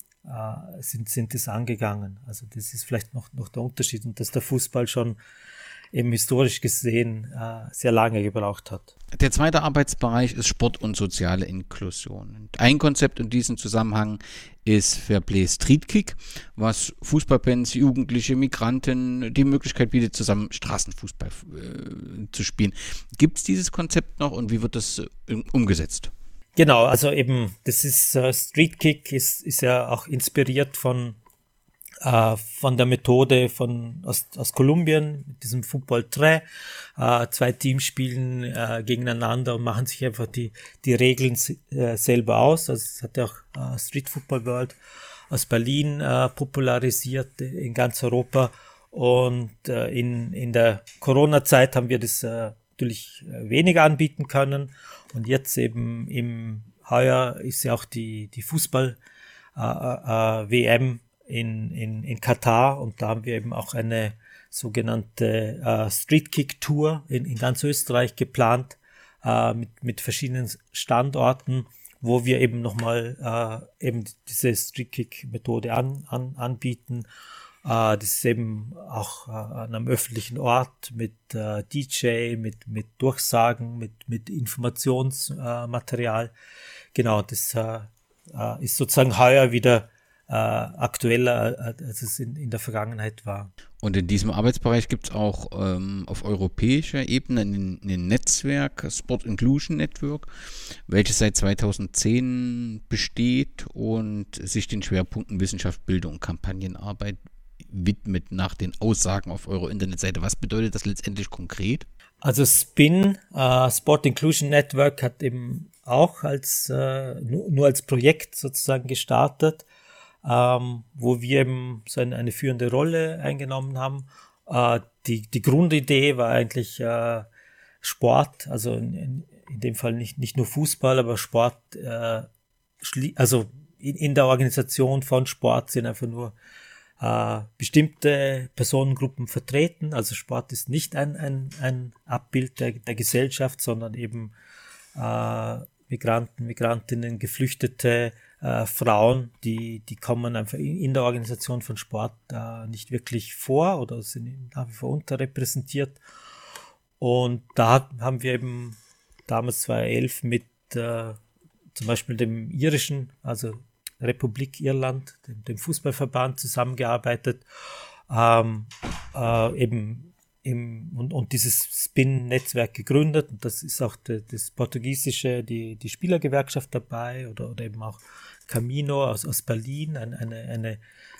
D: äh, sind, sind das angegangen. Also das ist vielleicht noch, noch der Unterschied und dass der Fußball schon eben historisch gesehen äh, sehr lange gebraucht hat.
C: Der zweite Arbeitsbereich ist Sport und soziale Inklusion. Und ein Konzept in diesem Zusammenhang ist Fairplay Street Kick, was Fußballfans, Jugendliche, Migranten die Möglichkeit bietet, zusammen Straßenfußball äh, zu spielen. Gibt es dieses Konzept noch und wie wird das äh, umgesetzt?
D: Genau, also eben, das ist äh, Street Kick ist, ist ja auch inspiriert von Uh, von der Methode von aus, aus Kolumbien, mit diesem Football Tres. Uh, zwei Teams spielen uh, gegeneinander und machen sich einfach die, die Regeln uh, selber aus. Also es hat ja auch uh, Street Football World aus Berlin uh, popularisiert in ganz Europa. Und uh, in, in der Corona-Zeit haben wir das uh, natürlich weniger anbieten können. Und jetzt eben im Heuer ist ja auch die, die Fußball-W M uh, uh, in, in, in Katar und da haben wir eben auch eine sogenannte äh, Street Kick Tour in, in ganz Österreich geplant äh, mit, mit verschiedenen Standorten, wo wir eben nochmal äh, eben diese Street Kick Methode an, an, anbieten. Äh, das ist eben auch äh, an einem öffentlichen Ort mit äh, D J, mit, mit Durchsagen, mit, mit Informationsmaterial. Äh, genau, das äh, äh, ist sozusagen heuer wieder Uh, aktueller, als es in, in der Vergangenheit war.
C: Und in diesem Arbeitsbereich gibt es auch ähm, auf europäischer Ebene ein, ein Netzwerk, Sport Inclusion Network, welches seit zweitausendzehn besteht und sich den Schwerpunkten Wissenschaft, Bildung und Kampagnenarbeit widmet nach den Aussagen auf eurer Internetseite. Was bedeutet das letztendlich konkret?
D: Also SPIN, uh, Sport Inclusion Network, hat eben auch als uh, nur, nur als Projekt sozusagen gestartet, Ähm, wo wir eben so eine, eine führende Rolle eingenommen haben. Äh, die, die Grundidee war eigentlich äh, Sport, also in, in dem Fall nicht, nicht nur Fußball, aber Sport, äh, also in, in der Organisation von Sport sind einfach nur äh, bestimmte Personengruppen vertreten. Also Sport ist nicht ein, ein, ein Abbild der, der Gesellschaft, sondern eben äh, Migranten, Migrantinnen, Geflüchtete, äh, Frauen, die, die kommen einfach in, in der Organisation von Sport äh, nicht wirklich vor oder sind nach wie vor unterrepräsentiert. Und da haben wir eben damals zweitausendelf mit äh, zum Beispiel dem irischen, also Republik Irland, dem, dem Fußballverband zusammengearbeitet, ähm, äh, eben im, und, und dieses Spin-Netzwerk gegründet. Und das ist auch de, das portugiesische, die, die Spielergewerkschaft dabei oder, oder eben auch Camino aus, aus Berlin, eine, eine, eine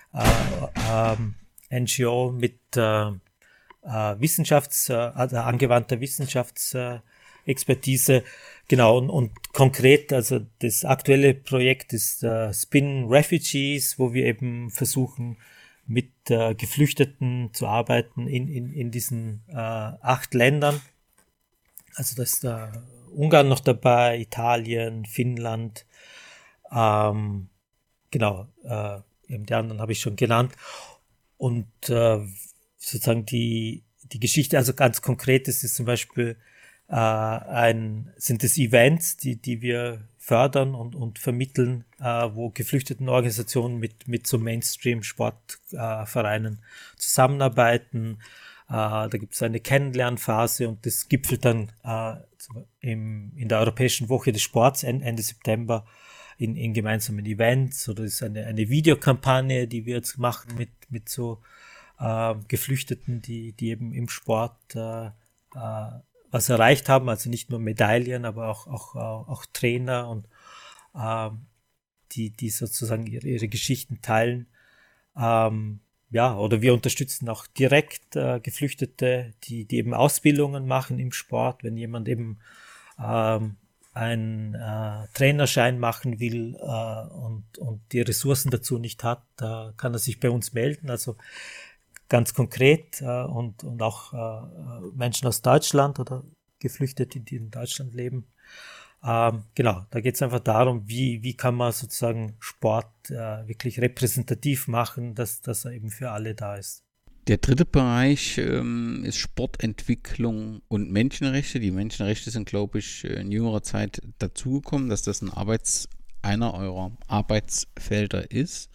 D: äh, ähm, N G O mit äh, äh, Wissenschafts-, äh, also angewandter Wissenschaftsexpertise. Äh, genau, und, und konkret, also das aktuelle Projekt ist äh, Spin Refugees, wo wir eben versuchen, mit äh, Geflüchteten zu arbeiten in, in, in diesen äh, acht Ländern. Also da ist äh, Ungarn noch dabei, Italien, Finnland, ähm, genau, äh, eben die anderen habe ich schon genannt. Und äh, sozusagen die, die Geschichte, also ganz konkret ist es zum Beispiel äh, ein, sind es Events, die, die wir fördern und, und vermitteln, äh, wo Geflüchtetenorganisationen mit, mit so Mainstream-Sportvereinen äh, zusammenarbeiten. Äh, da gibt es eine Kennenlernphase und das gipfelt dann äh, im, in der Europäischen Woche des Sports Ende September in, in gemeinsamen Events. Oder es ist eine, eine Videokampagne, die wir jetzt machen mit, mit so äh, Geflüchteten, die, die eben im Sport äh, äh, was erreicht haben, also nicht nur Medaillen, aber auch, auch, auch Trainer und ähm, die, die sozusagen ihre, ihre Geschichten teilen. Ähm, ja, oder wir unterstützen auch direkt äh, Geflüchtete, die, die eben Ausbildungen machen im Sport. Wenn jemand eben ähm, einen äh, Trainerschein machen will äh, und, und die Ressourcen dazu nicht hat, äh, kann er sich bei uns melden. Also ganz konkret äh, und, und auch äh, Menschen aus Deutschland oder Geflüchtete, die in Deutschland leben. Ähm, genau, da geht es einfach darum, wie, wie kann man sozusagen Sport äh, wirklich repräsentativ machen, dass, dass er eben für alle da ist.
C: Der dritte Bereich ähm, ist Sportentwicklung und Menschenrechte. Die Menschenrechte sind, glaube ich, in jüngerer Zeit dazugekommen, dass das ein Arbeits, einer eurer Arbeitsfelder ist.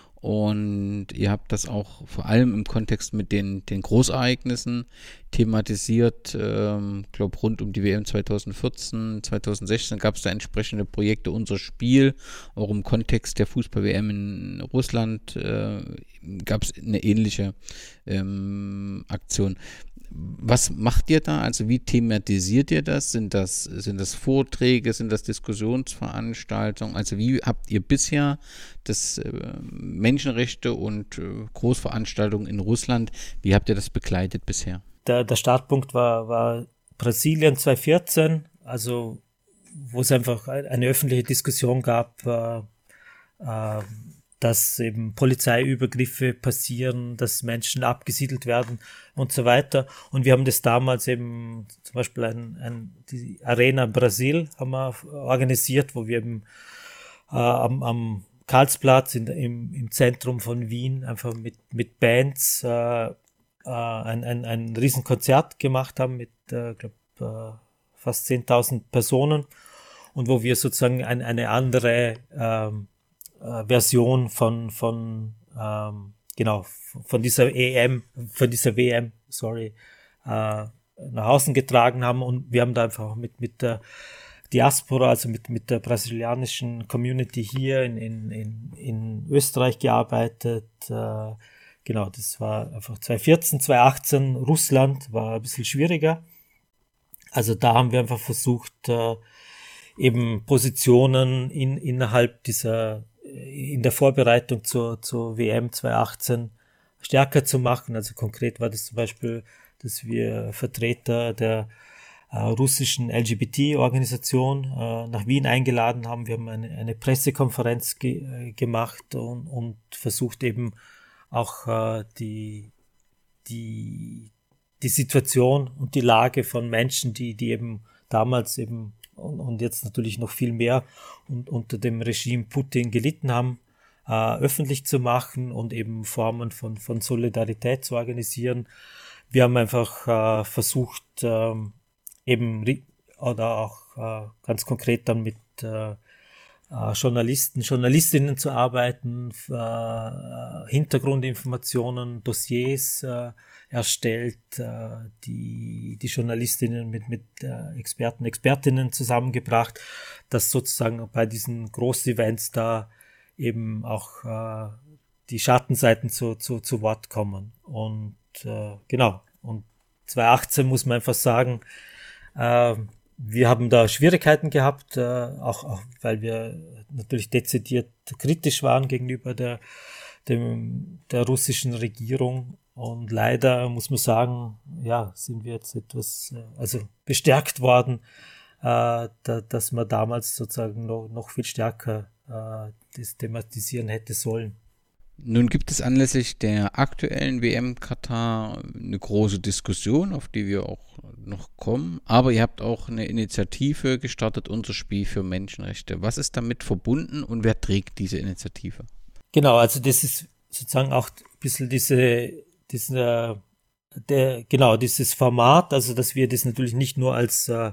C: Und ihr habt das auch vor allem im Kontext mit den, den Großereignissen thematisiert. Ich ähm, glaube, rund um die W M zwanzig vierzehn, zwanzig sechzehn gab es da entsprechende Projekte. Unser Spiel, auch im Kontext der Fußball-W M in Russland, äh, gab es eine ähnliche ähm, Aktion. Was macht ihr da? Also wie thematisiert ihr das? Sind das, sind das Vorträge, sind das Diskussionsveranstaltungen? Also wie habt ihr bisher das äh, Menschenrechte und äh, Großveranstaltungen in Russland, wie habt ihr das begleitet bisher?
D: Der, der Startpunkt war, war Brasilien zwanzig vierzehn, also wo es einfach eine öffentliche Diskussion gab, äh, äh, dass eben Polizeiübergriffe passieren, dass Menschen abgesiedelt werden und so weiter. Und wir haben das damals eben, zum Beispiel ein, ein, die Arena Brasil haben wir organisiert, wo wir eben äh, am, am Karlsplatz in, im, im Zentrum von Wien einfach mit, mit Bands äh, äh, ein, ein, ein Riesenkonzert gemacht haben mit, äh, glaube äh, fast zehntausend Personen und wo wir sozusagen ein, eine andere ähm, Version von von ähm, genau von dieser E M, von dieser W M, sorry, äh, nach außen getragen haben und wir haben da einfach mit mit der Diaspora, also mit mit der brasilianischen Community hier in in in, in Österreich gearbeitet. Äh, genau, das war einfach zwanzig vierzehn, zwanzig achtzehn. Russland war ein bisschen schwieriger. Also da haben wir einfach versucht, äh, eben Positionen in innerhalb dieser in der Vorbereitung zur, zur W M zwanzig achtzehn stärker zu machen. Also konkret war das zum Beispiel, dass wir Vertreter der äh, russischen L G B T-Organisation äh, nach Wien eingeladen haben. Wir haben eine, eine Pressekonferenz ge- äh, gemacht und, und versucht eben auch äh, die, die, die Situation und die Lage von Menschen, die, die eben damals eben Und, und jetzt natürlich noch viel mehr und unter dem Regime Putin gelitten haben, äh, öffentlich zu machen und eben Formen von, von Solidarität zu organisieren. Wir haben einfach äh, versucht, ähm, eben oder auch äh, ganz konkret dann mit äh, äh, Journalisten, Journalistinnen zu arbeiten, äh, Hintergrundinformationen, Dossiers äh, erstellt, äh, die, die Journalistinnen mit, mit äh, Experten, Expertinnen zusammengebracht, dass sozusagen bei diesen Großevents da eben auch äh, die Schattenseiten zu, zu, zu Wort kommen. Und äh, genau, und zwanzig achtzehn muss man einfach sagen, äh, wir haben da Schwierigkeiten gehabt, äh, auch, auch weil wir natürlich dezidiert kritisch waren gegenüber der, dem, der russischen Regierung. Und leider muss man sagen, ja, sind wir jetzt etwas, äh, also bestärkt worden, äh, da, dass man damals sozusagen noch, noch viel stärker äh, das thematisieren hätte sollen.
C: Nun gibt es anlässlich der aktuellen W M Katar eine große Diskussion, auf die wir auch noch kommen. Aber ihr habt auch eine Initiative gestartet, unser Spiel für Menschenrechte. Was ist damit verbunden und wer trägt diese Initiative?
D: Genau, also das ist sozusagen auch ein bisschen diese, diese, der, genau, dieses Format, also dass wir das natürlich nicht nur als äh,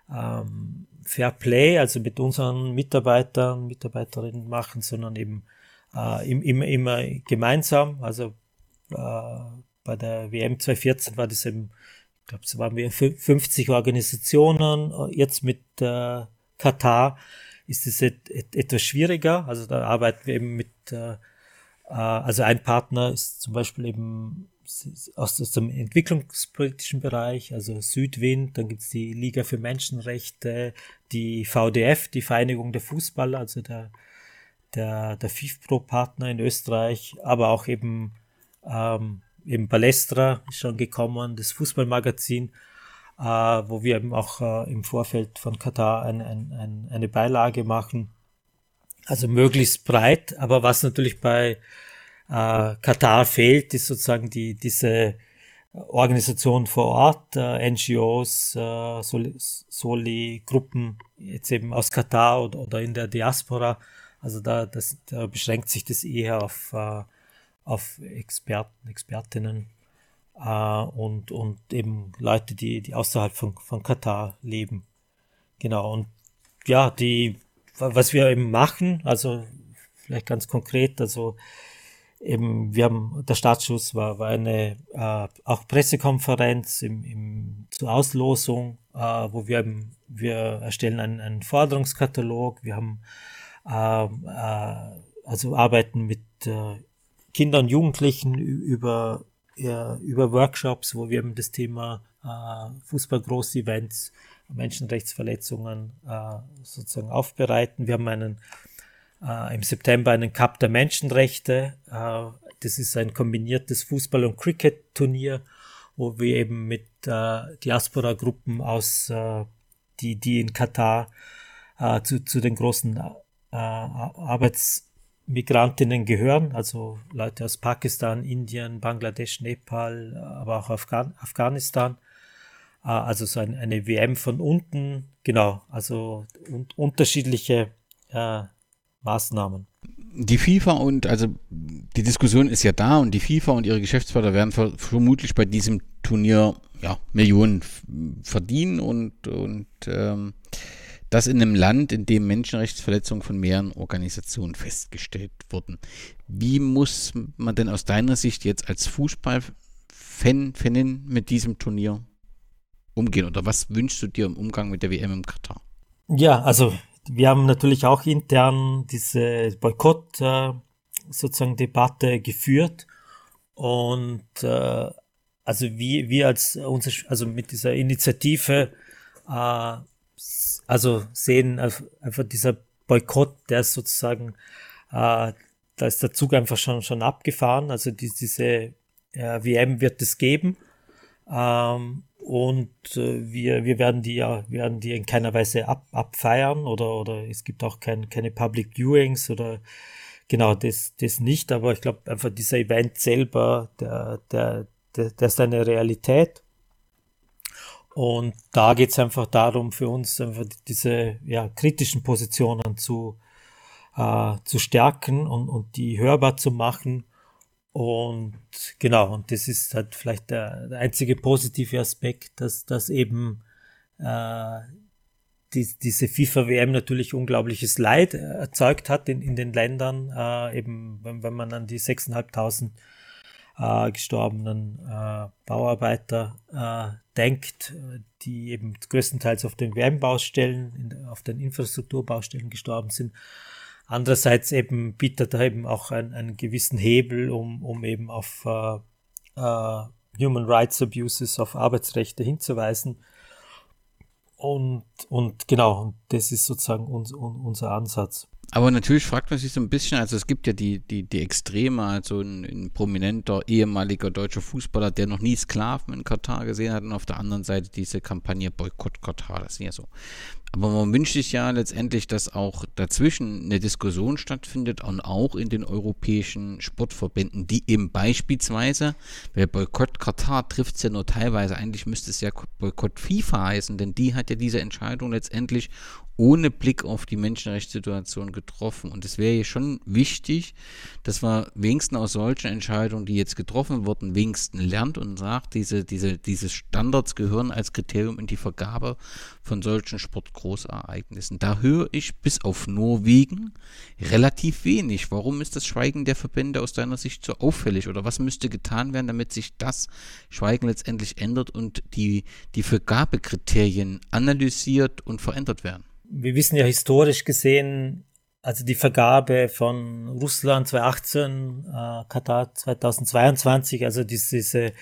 D: ähm, Fair Play, also mit unseren Mitarbeitern, Mitarbeiterinnen machen, sondern eben äh, immer, immer gemeinsam. Also äh, bei der W M zwanzig vierzehn war das eben, ich glaube, es waren wir fünfzig Organisationen. Jetzt mit äh, Katar ist es et, et, etwas schwieriger. Also da arbeiten wir eben mit, äh, also ein Partner ist zum Beispiel eben aus, aus dem entwicklungspolitischen Bereich, also Südwind, dann gibt's die Liga für Menschenrechte, die V D F, die Vereinigung der Fußballer, also der, der, der FIFPro-Partner in Österreich, aber auch eben, ähm, eben Balestra ist schon gekommen, das Fußballmagazin, äh, wo wir eben auch äh, im Vorfeld von Katar ein, ein, ein, eine Beilage machen. Also möglichst breit, aber was natürlich bei äh, Katar fehlt, ist sozusagen die diese Organisation vor Ort, äh, N G Os, äh, Soli, Soli Gruppen jetzt eben aus Katar oder, oder in der Diaspora. Also da, das, da beschränkt sich das eher auf äh, auf Experten, Expertinnen äh, und und eben Leute, die die außerhalb von von Katar leben. Genau, und ja, die was wir eben machen, also vielleicht ganz konkret, also eben wir haben, der Startschuss war, war eine äh, auch Pressekonferenz im, im, zur Auslosung, äh, wo wir eben, wir erstellen einen, einen Forderungskatalog, wir haben äh, äh, also arbeiten mit äh, Kindern und Jugendlichen über ja, über Workshops, wo wir eben das Thema äh, Fußball-Groß-Events, Menschenrechtsverletzungen äh, sozusagen aufbereiten. Wir haben einen äh, im September einen Cup der Menschenrechte. Äh, das ist ein kombiniertes Fußball- und Cricket-Turnier, wo wir eben mit äh, Diaspora-Gruppen aus, äh, die die in Katar äh, zu, zu den großen äh, Arbeitsmigrantinnen gehören, also Leute aus Pakistan, Indien, Bangladesch, Nepal, aber auch Afghan- Afghanistan. Also so ein, eine W M von unten, genau, also un- unterschiedliche äh, Maßnahmen.
C: Die FIFA und, also die Diskussion ist ja da und die FIFA und ihre Geschäftspartner werden ver- vermutlich bei diesem Turnier ja, Millionen f- verdienen und, und ähm, das in einem Land, in dem Menschenrechtsverletzungen von mehreren Organisationen festgestellt wurden. Wie muss man denn aus deiner Sicht jetzt als Fußballfan, Fanin mit diesem Turnier umgehen? Oder was wünschst du dir im Umgang mit der W M im Katar?
D: Ja, also wir haben natürlich auch intern diese Boykott äh, sozusagen Debatte geführt und äh, also wie wir als unser, also mit dieser Initiative äh, also sehen einfach dieser Boykott, der ist sozusagen äh, da ist der Zug einfach schon schon abgefahren, also die, diese äh, W M wird es geben. Ähm, und äh, wir wir werden die ja werden die in keiner Weise ab, abfeiern oder oder es gibt auch kein, keine Public Viewings oder genau das das nicht, aber ich glaube einfach dieser Event selber, der der der, der ist eine Realität und da geht es einfach darum für uns einfach diese ja kritischen Positionen zu äh, zu stärken und und die hörbar zu machen. Und genau, und das ist halt vielleicht der, der einzige positive Aspekt, dass, dass eben äh, die, diese FIFA-W M natürlich unglaubliches Leid erzeugt hat in, in den Ländern, äh, eben wenn, wenn man an die sechstausendfünfhundert äh, gestorbenen äh, Bauarbeiter äh, denkt, die eben größtenteils auf den W M-Baustellen, in, auf den Infrastrukturbaustellen gestorben sind. Andererseits eben bietet er eben auch einen, einen gewissen Hebel, um, um eben auf äh, äh, Human Rights Abuses, auf Arbeitsrechte hinzuweisen. Und, und genau, und das ist sozusagen uns, un, unser Ansatz.
C: Aber natürlich fragt man sich so ein bisschen, also es gibt ja die, die, die Extreme, also ein, ein prominenter ehemaliger deutscher Fußballer, der noch nie Sklaven in Katar gesehen hat, und auf der anderen Seite diese Kampagne Boykott Katar, das ist ja so. Aber man wünscht sich ja letztendlich, dass auch dazwischen eine Diskussion stattfindet und auch in den europäischen Sportverbänden, die eben beispielsweise, weil Boykott Katar trifft es ja nur teilweise, eigentlich müsste es ja Boykott FIFA heißen, denn die hat ja diese Entscheidung letztendlich ohne Blick auf die Menschenrechtssituation getroffen. Und es wäre ja schon wichtig, dass man wenigstens aus solchen Entscheidungen, die jetzt getroffen wurden, wenigstens lernt und sagt, diese, diese, diese Standards gehören als Kriterium in die Vergabe von solchen Sportgroßereignissen. Da höre ich bis auf Norwegen relativ wenig. Warum ist das Schweigen der Verbände aus deiner Sicht so auffällig? Oder was müsste getan werden, damit sich das Schweigen letztendlich ändert und die, die Vergabekriterien analysiert und verändert werden?
D: Wir wissen ja historisch gesehen, also die Vergabe von Russland zweitausendachtzehn, äh, Katar zweitausendzweiundzwanzig, also diese, diese äh,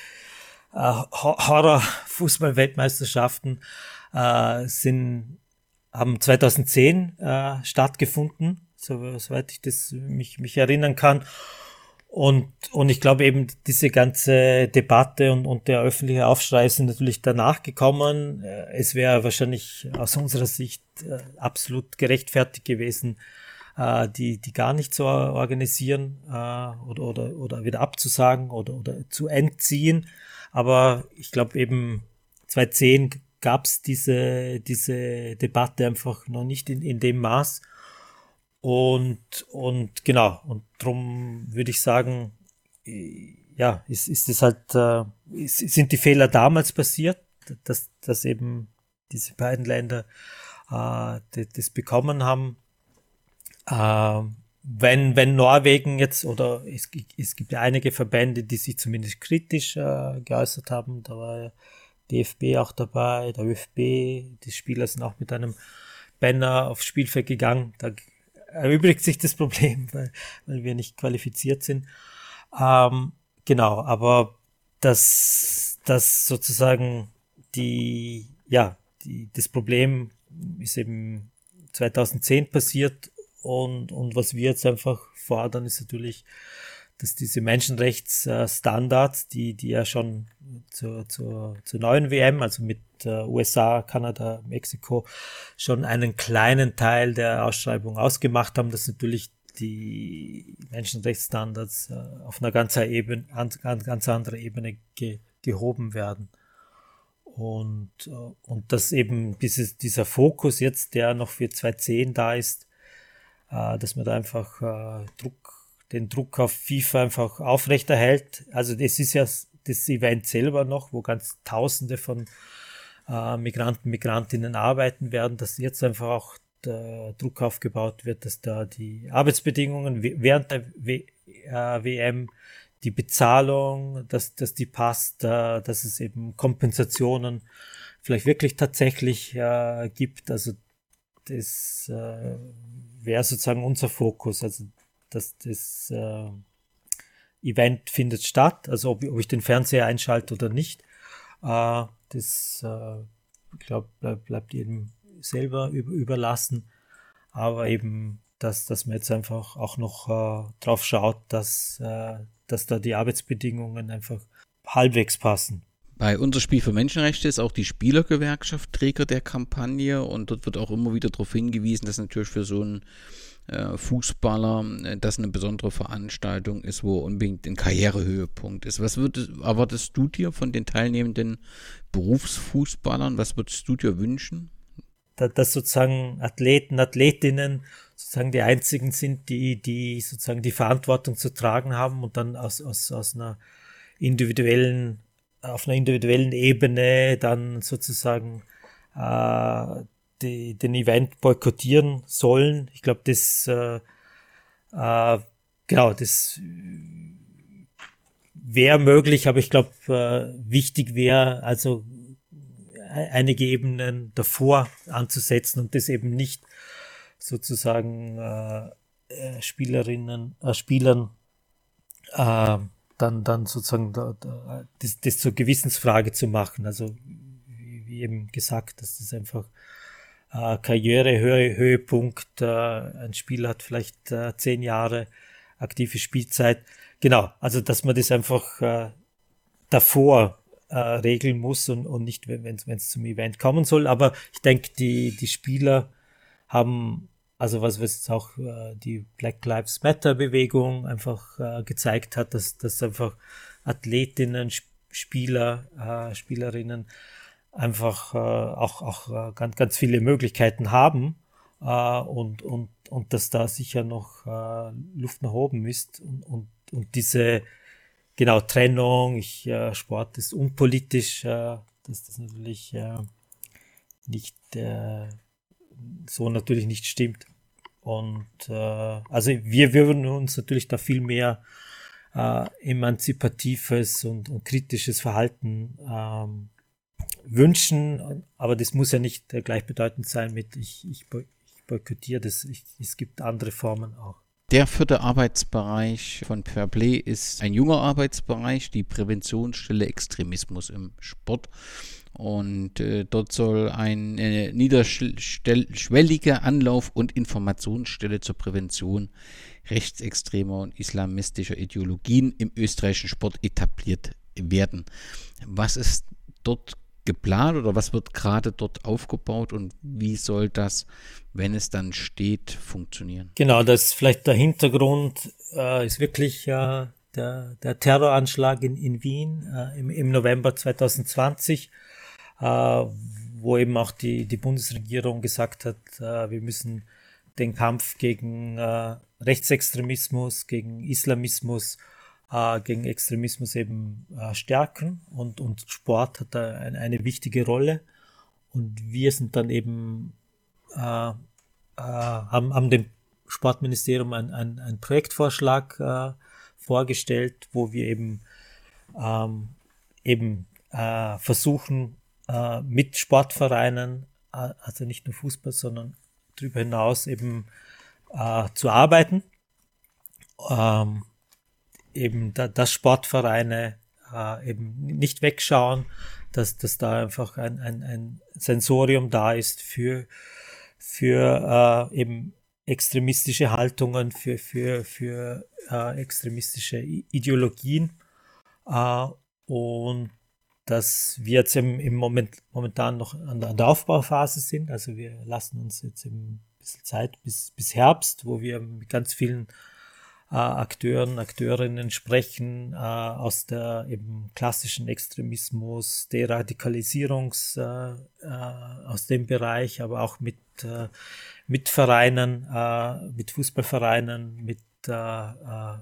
D: Horror-Fußball-Weltmeisterschaften äh, sind, haben zweitausendzehn äh, stattgefunden, so, soweit ich das mich, mich erinnern kann. Und, und ich glaube eben, diese ganze Debatte und, und der öffentliche Aufschrei sind natürlich danach gekommen. Es wäre wahrscheinlich aus unserer Sicht äh, absolut gerechtfertigt gewesen, äh, die, die gar nicht zu organisieren äh, oder, oder, oder wieder abzusagen oder, oder zu entziehen. Aber ich glaube eben, zweitausendzehn gab es diese, diese Debatte einfach noch nicht in, in dem Maß. Und, und genau, und drum würde ich sagen, ja, ist, ist es halt, äh, ist, sind die Fehler damals passiert, dass, dass eben diese beiden Länder äh, das, das bekommen haben. Äh, wenn, wenn Norwegen jetzt, oder es, es gibt ja einige Verbände, die sich zumindest kritisch äh, geäußert haben, da war ja D F B auch dabei, der Ö F B, die Spieler sind auch mit einem Banner aufs Spielfeld gegangen, da erübrigt sich das Problem, weil, weil wir nicht qualifiziert sind. Ähm, genau, aber das, das sozusagen die, ja, die, das Problem ist eben zweitausendzehn passiert und, und was wir jetzt einfach fordern, ist natürlich, dass diese Menschenrechtsstandards, die, die ja schon zur, zur, zur neuen W M, also mit U S A, Kanada, Mexiko, schon einen kleinen Teil der Ausschreibung ausgemacht haben, dass natürlich die Menschenrechtsstandards auf einer ganz, Ebene, ganz, ganz anderen Ebene ge, gehoben werden. Und, und dass eben dieses, dieser Fokus jetzt, der noch für zweitausendzehn da ist, dass man da einfach Druck den Druck auf FIFA einfach aufrechterhält. Also es ist ja das Event selber noch, wo ganz Tausende von äh, Migranten, Migrantinnen arbeiten werden, dass jetzt einfach auch der Druck aufgebaut wird, dass da die Arbeitsbedingungen während der w- äh, W M, die Bezahlung, dass, dass die passt, äh, dass es eben Kompensationen vielleicht wirklich tatsächlich äh, gibt. Also das äh, wäre sozusagen unser Fokus. Also dass das äh, Event findet statt, also ob, ob ich den Fernseher einschalte oder nicht, äh, das äh, ich glaube, bleib, bleibt jedem selber über, überlassen, aber eben, dass, dass man jetzt einfach auch noch äh, drauf schaut, dass, äh, dass da die Arbeitsbedingungen einfach halbwegs passen.
C: Bei Unser Spiel für Menschenrechte ist auch die Spielergewerkschaft Träger der Kampagne und dort wird auch immer wieder darauf hingewiesen, dass natürlich für so einen äh, Fußballer äh, das eine besondere Veranstaltung ist, wo unbedingt ein Karrierehöhepunkt ist. Was würdest, erwartest du dir von den teilnehmenden Berufsfußballern? Was würdest du dir wünschen?
D: Da, dass sozusagen Athleten, Athletinnen sozusagen die einzigen sind, die, die sozusagen die Verantwortung zu tragen haben und dann aus, aus, aus einer individuellen auf einer individuellen Ebene dann sozusagen äh, die, den Event boykottieren sollen. Ich glaube, das äh, äh, genau, das wäre möglich, aber ich glaube, äh, wichtig wäre, also einige Ebenen davor anzusetzen und das eben nicht sozusagen äh, Spielerinnen, äh, Spielern äh, dann, dann sozusagen da, da, das, das zur Gewissensfrage zu machen. Also wie, wie eben gesagt, dass das einfach äh, Karriere, Höhe, Höhepunkt, äh, ein Spieler hat vielleicht äh, zehn Jahre aktive Spielzeit. Genau, also dass man das einfach äh, davor äh, regeln muss und, und nicht, wenn es zum Event kommen soll. Aber ich denke, die, die Spieler haben, also was jetzt auch äh, die Black Lives Matter Bewegung einfach äh, gezeigt hat, dass, dass einfach Athletinnen, Spieler, äh, Spielerinnen einfach äh, auch, auch äh, ganz, ganz viele Möglichkeiten haben äh, und, und, und dass da sicher noch äh, Luft nach oben ist und, und, und diese genau Trennung, ich, äh, Sport ist unpolitisch, äh, dass das natürlich äh, nicht äh, so natürlich nicht stimmt. Und äh, also wir würden uns natürlich da viel mehr äh, emanzipatives und, und kritisches Verhalten ähm, wünschen, aber das muss ja nicht äh, gleichbedeutend sein mit ich, ich, boy- ich boykottiere das. Ich, es gibt andere Formen auch.
C: Der vierte Arbeitsbereich von Fairplay ist ein junger Arbeitsbereich, die Präventionsstelle Extremismus im Sport. Und äh, dort soll eine niederschwellige Anlauf- und Informationsstelle zur Prävention rechtsextremer und islamistischer Ideologien im österreichischen Sport etabliert werden. Was ist dort geplant oder was wird gerade dort aufgebaut und wie soll das, wenn es dann steht, funktionieren?
D: Genau, das ist vielleicht der Hintergrund, äh, ist wirklich äh, der, der Terroranschlag in, in Wien äh, im, im November zwanzig zwanzig, äh, wo eben auch die, die Bundesregierung gesagt hat, äh, wir müssen den Kampf gegen äh, Rechtsextremismus, gegen Islamismus, äh, gegen Extremismus eben äh, stärken und, und Sport hat da eine, eine wichtige Rolle und wir sind dann eben äh, äh, haben, haben dem Sportministerium ein, ein, ein Projektvorschlag äh, vorgestellt, wo wir eben ähm, eben äh, versuchen äh, mit Sportvereinen, äh, also nicht nur Fußball, sondern darüber hinaus eben äh, zu arbeiten, ähm, eben da, dass Sportvereine äh, eben nicht wegschauen, dass, dass da einfach ein, ein, ein Sensorium da ist für, für äh, eben extremistische Haltungen, für, für, für äh, extremistische Ideologien äh, und dass wir jetzt im, im Moment momentan noch an der, an der Aufbauphase sind. Also wir lassen uns jetzt eben ein bisschen Zeit bis, bis Herbst, wo wir mit ganz vielen äh, Akteuren, Akteurinnen sprechen, äh, aus der eben klassischen Extremismus, Deradikalisierungs, äh, äh, aus dem Bereich, aber auch mit, äh, mit Vereinen, äh, mit Fußballvereinen, mit äh, äh,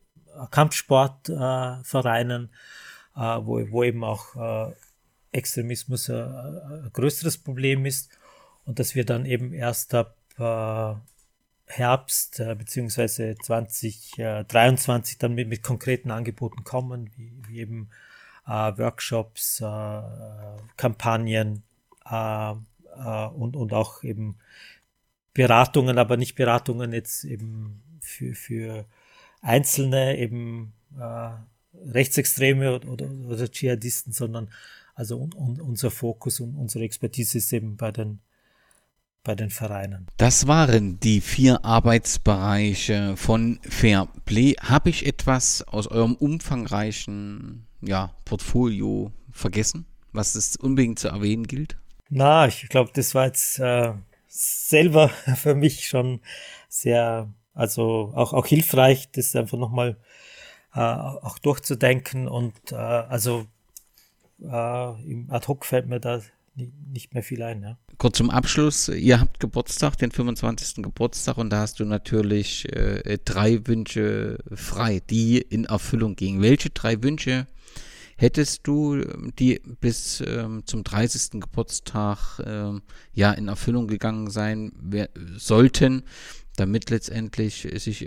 D: Kampfsportvereinen, äh, wo, wo eben auch äh, Extremismus äh, ein größeres Problem ist und dass wir dann eben erst ab äh, Herbst äh, beziehungsweise zwanzig dreiundzwanzig dann mit, mit konkreten Angeboten kommen, wie, wie eben äh, Workshops, äh, Kampagnen äh, äh, und, und auch eben Beratungen, aber nicht Beratungen jetzt eben für, für Einzelne, eben äh, Rechtsextreme oder, oder, oder Dschihadisten, sondern also un, un, unser Fokus und unsere Expertise ist eben bei den bei den Vereinen.
C: Das waren die vier Arbeitsbereiche von Fairplay. Habe ich etwas aus eurem umfangreichen ja, Portfolio vergessen, was es unbedingt zu erwähnen gilt?
D: Na, ich glaube, das war jetzt äh, selber für mich schon sehr, also auch, auch hilfreich, das einfach nochmal äh, auch durchzudenken und äh, also äh, im Ad-Hoc fällt mir da nicht mehr viel ein. Ja.
C: Kurz zum Abschluss, ihr habt Geburtstag, den fünfundzwanzigsten Geburtstag und da hast du natürlich äh, drei Wünsche frei, die in Erfüllung gingen. Welche drei Wünsche hättest du, die bis ähm, zum dreißigsten Geburtstag ähm, ja in Erfüllung gegangen sein wer- sollten, damit letztendlich sich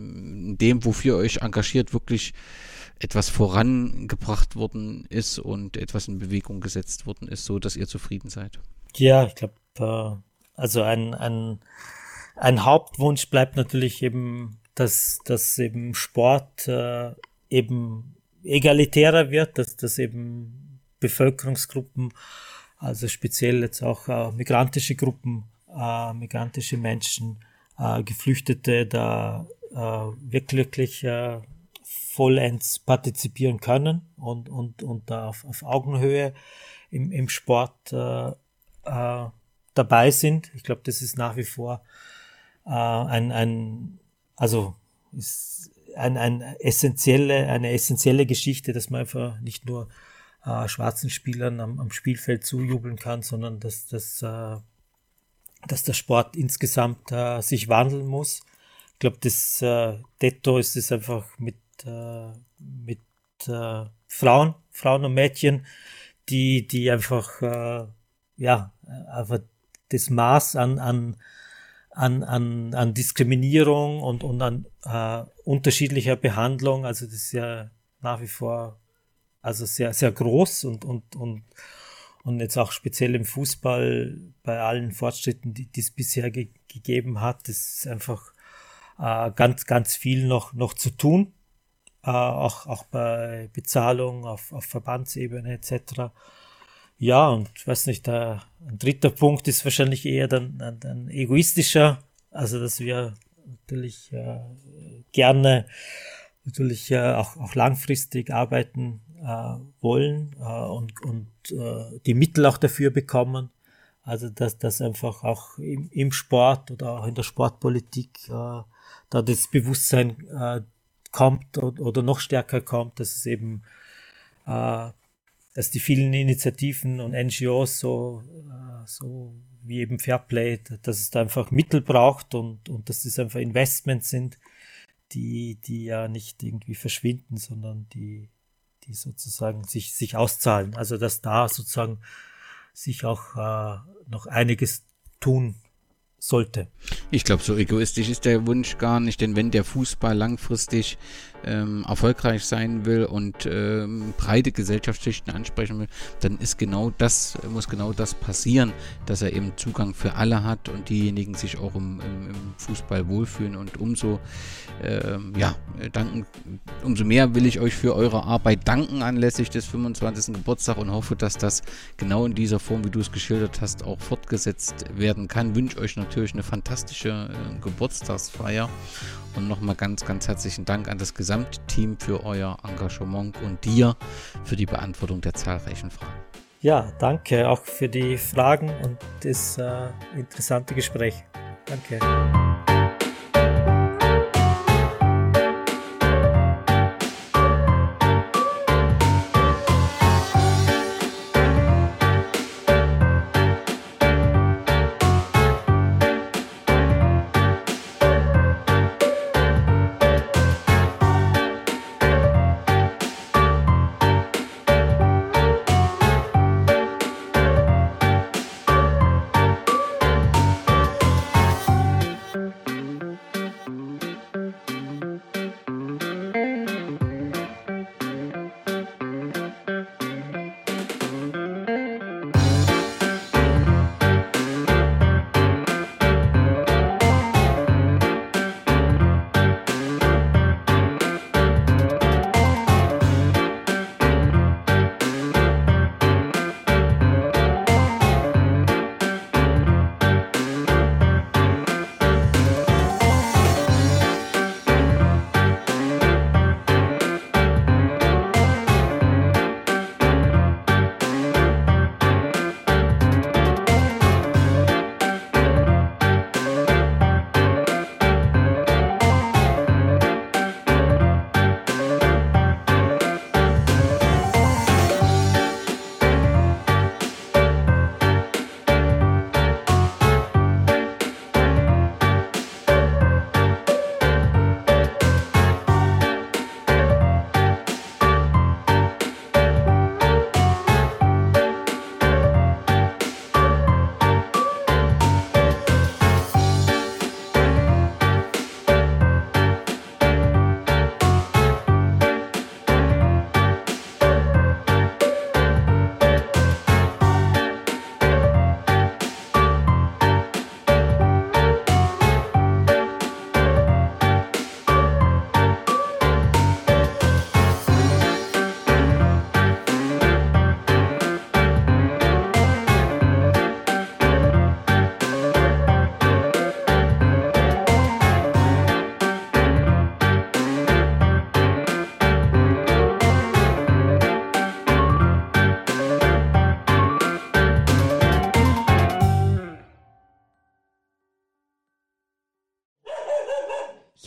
C: in dem, wofür ihr euch engagiert, wirklich etwas vorangebracht worden ist und etwas in Bewegung gesetzt worden ist, so dass ihr zufrieden seid?
D: Ja, ich glaube, äh, also ein, ein, ein Hauptwunsch bleibt natürlich eben, dass, dass eben Sport äh, eben egalitärer wird, dass, dass eben Bevölkerungsgruppen, also speziell jetzt auch äh, migrantische Gruppen, äh, migrantische Menschen, äh, Geflüchtete da äh, wirklich äh, vollends partizipieren können und, und, und da auf, auf Augenhöhe im, im Sport äh, äh, dabei sind. Ich glaube, das ist nach wie vor äh, ein, ein, also ist ein, ein essentielle, eine essentielle Geschichte, dass man einfach nicht nur äh, schwarzen Spielern am, am Spielfeld zujubeln kann, sondern dass, dass, äh, dass der Sport insgesamt äh, sich wandeln muss. Ich glaube, das äh, Detto ist es einfach mit äh, mit äh, Frauen, Frauen und Mädchen, die die einfach äh, ja einfach das Maß an an an an an Diskriminierung und und an äh, unterschiedlicher Behandlung, also das ist ja nach wie vor also sehr sehr groß und und und und jetzt auch speziell im Fußball bei allen Fortschritten, die die es bisher ge- gegeben hat, das ist einfach äh, ganz ganz viel noch noch zu tun. Uh, auch, auch bei Bezahlung auf, auf Verbandsebene et cetera. Ja, und ich weiß nicht, der, ein dritter Punkt ist wahrscheinlich eher dann ein, ein egoistischer, also dass wir natürlich äh, gerne natürlich äh, auch, auch langfristig arbeiten äh, wollen äh, und, und äh, die Mittel auch dafür bekommen. Also dass das einfach auch im, im Sport oder auch in der Sportpolitik äh, da das Bewusstsein äh, kommt oder noch stärker kommt, dass es eben, äh, dass die vielen Initiativen und N G Os so, äh, so wie eben Fairplay, dass es da einfach Mittel braucht und, und dass es einfach Investments sind, die, die ja nicht irgendwie verschwinden, sondern die, die sozusagen sich, sich auszahlen. Also dass da sozusagen sich auch äh, noch einiges tun sollte.
C: Ich glaube, so egoistisch ist der Wunsch gar nicht, denn wenn der Fußball langfristig ähm, erfolgreich sein will und ähm, breite Gesellschaftsschichten ansprechen will, dann ist genau das, muss genau das passieren, dass er eben Zugang für alle hat und diejenigen sich auch im, im, im Fußball wohlfühlen und umso ähm, ja, danken, umso mehr will ich euch für eure Arbeit danken anlässlich des fünfundzwanzigsten Geburtstags und hoffe, dass das genau in dieser Form, wie du es geschildert hast, auch fortgesetzt werden kann. Wünsche euch natürlich eine fantastische äh, Geburtstagsfeier und nochmal ganz, ganz herzlichen Dank an das gesamte Team für euer Engagement und dir für die Beantwortung der zahlreichen Fragen.
D: Ja, danke auch für die Fragen und das äh, interessante Gespräch. Danke.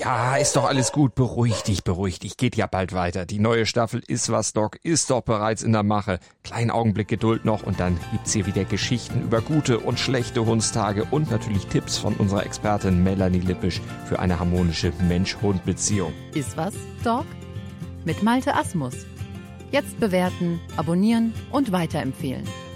E: Ja, ist doch alles gut. Beruhig dich, beruhig dich. Geht ja bald weiter. Die neue Staffel Ist was, Doc ist doch bereits in der Mache. Kleinen Augenblick Geduld noch und dann gibt's hier wieder Geschichten über gute und schlechte Hundstage und natürlich Tipps von unserer Expertin Melanie Lippisch für eine harmonische Mensch-Hund-Beziehung.
F: Ist was, Doc? Mit Malte Asmus. Jetzt bewerten, abonnieren und weiterempfehlen.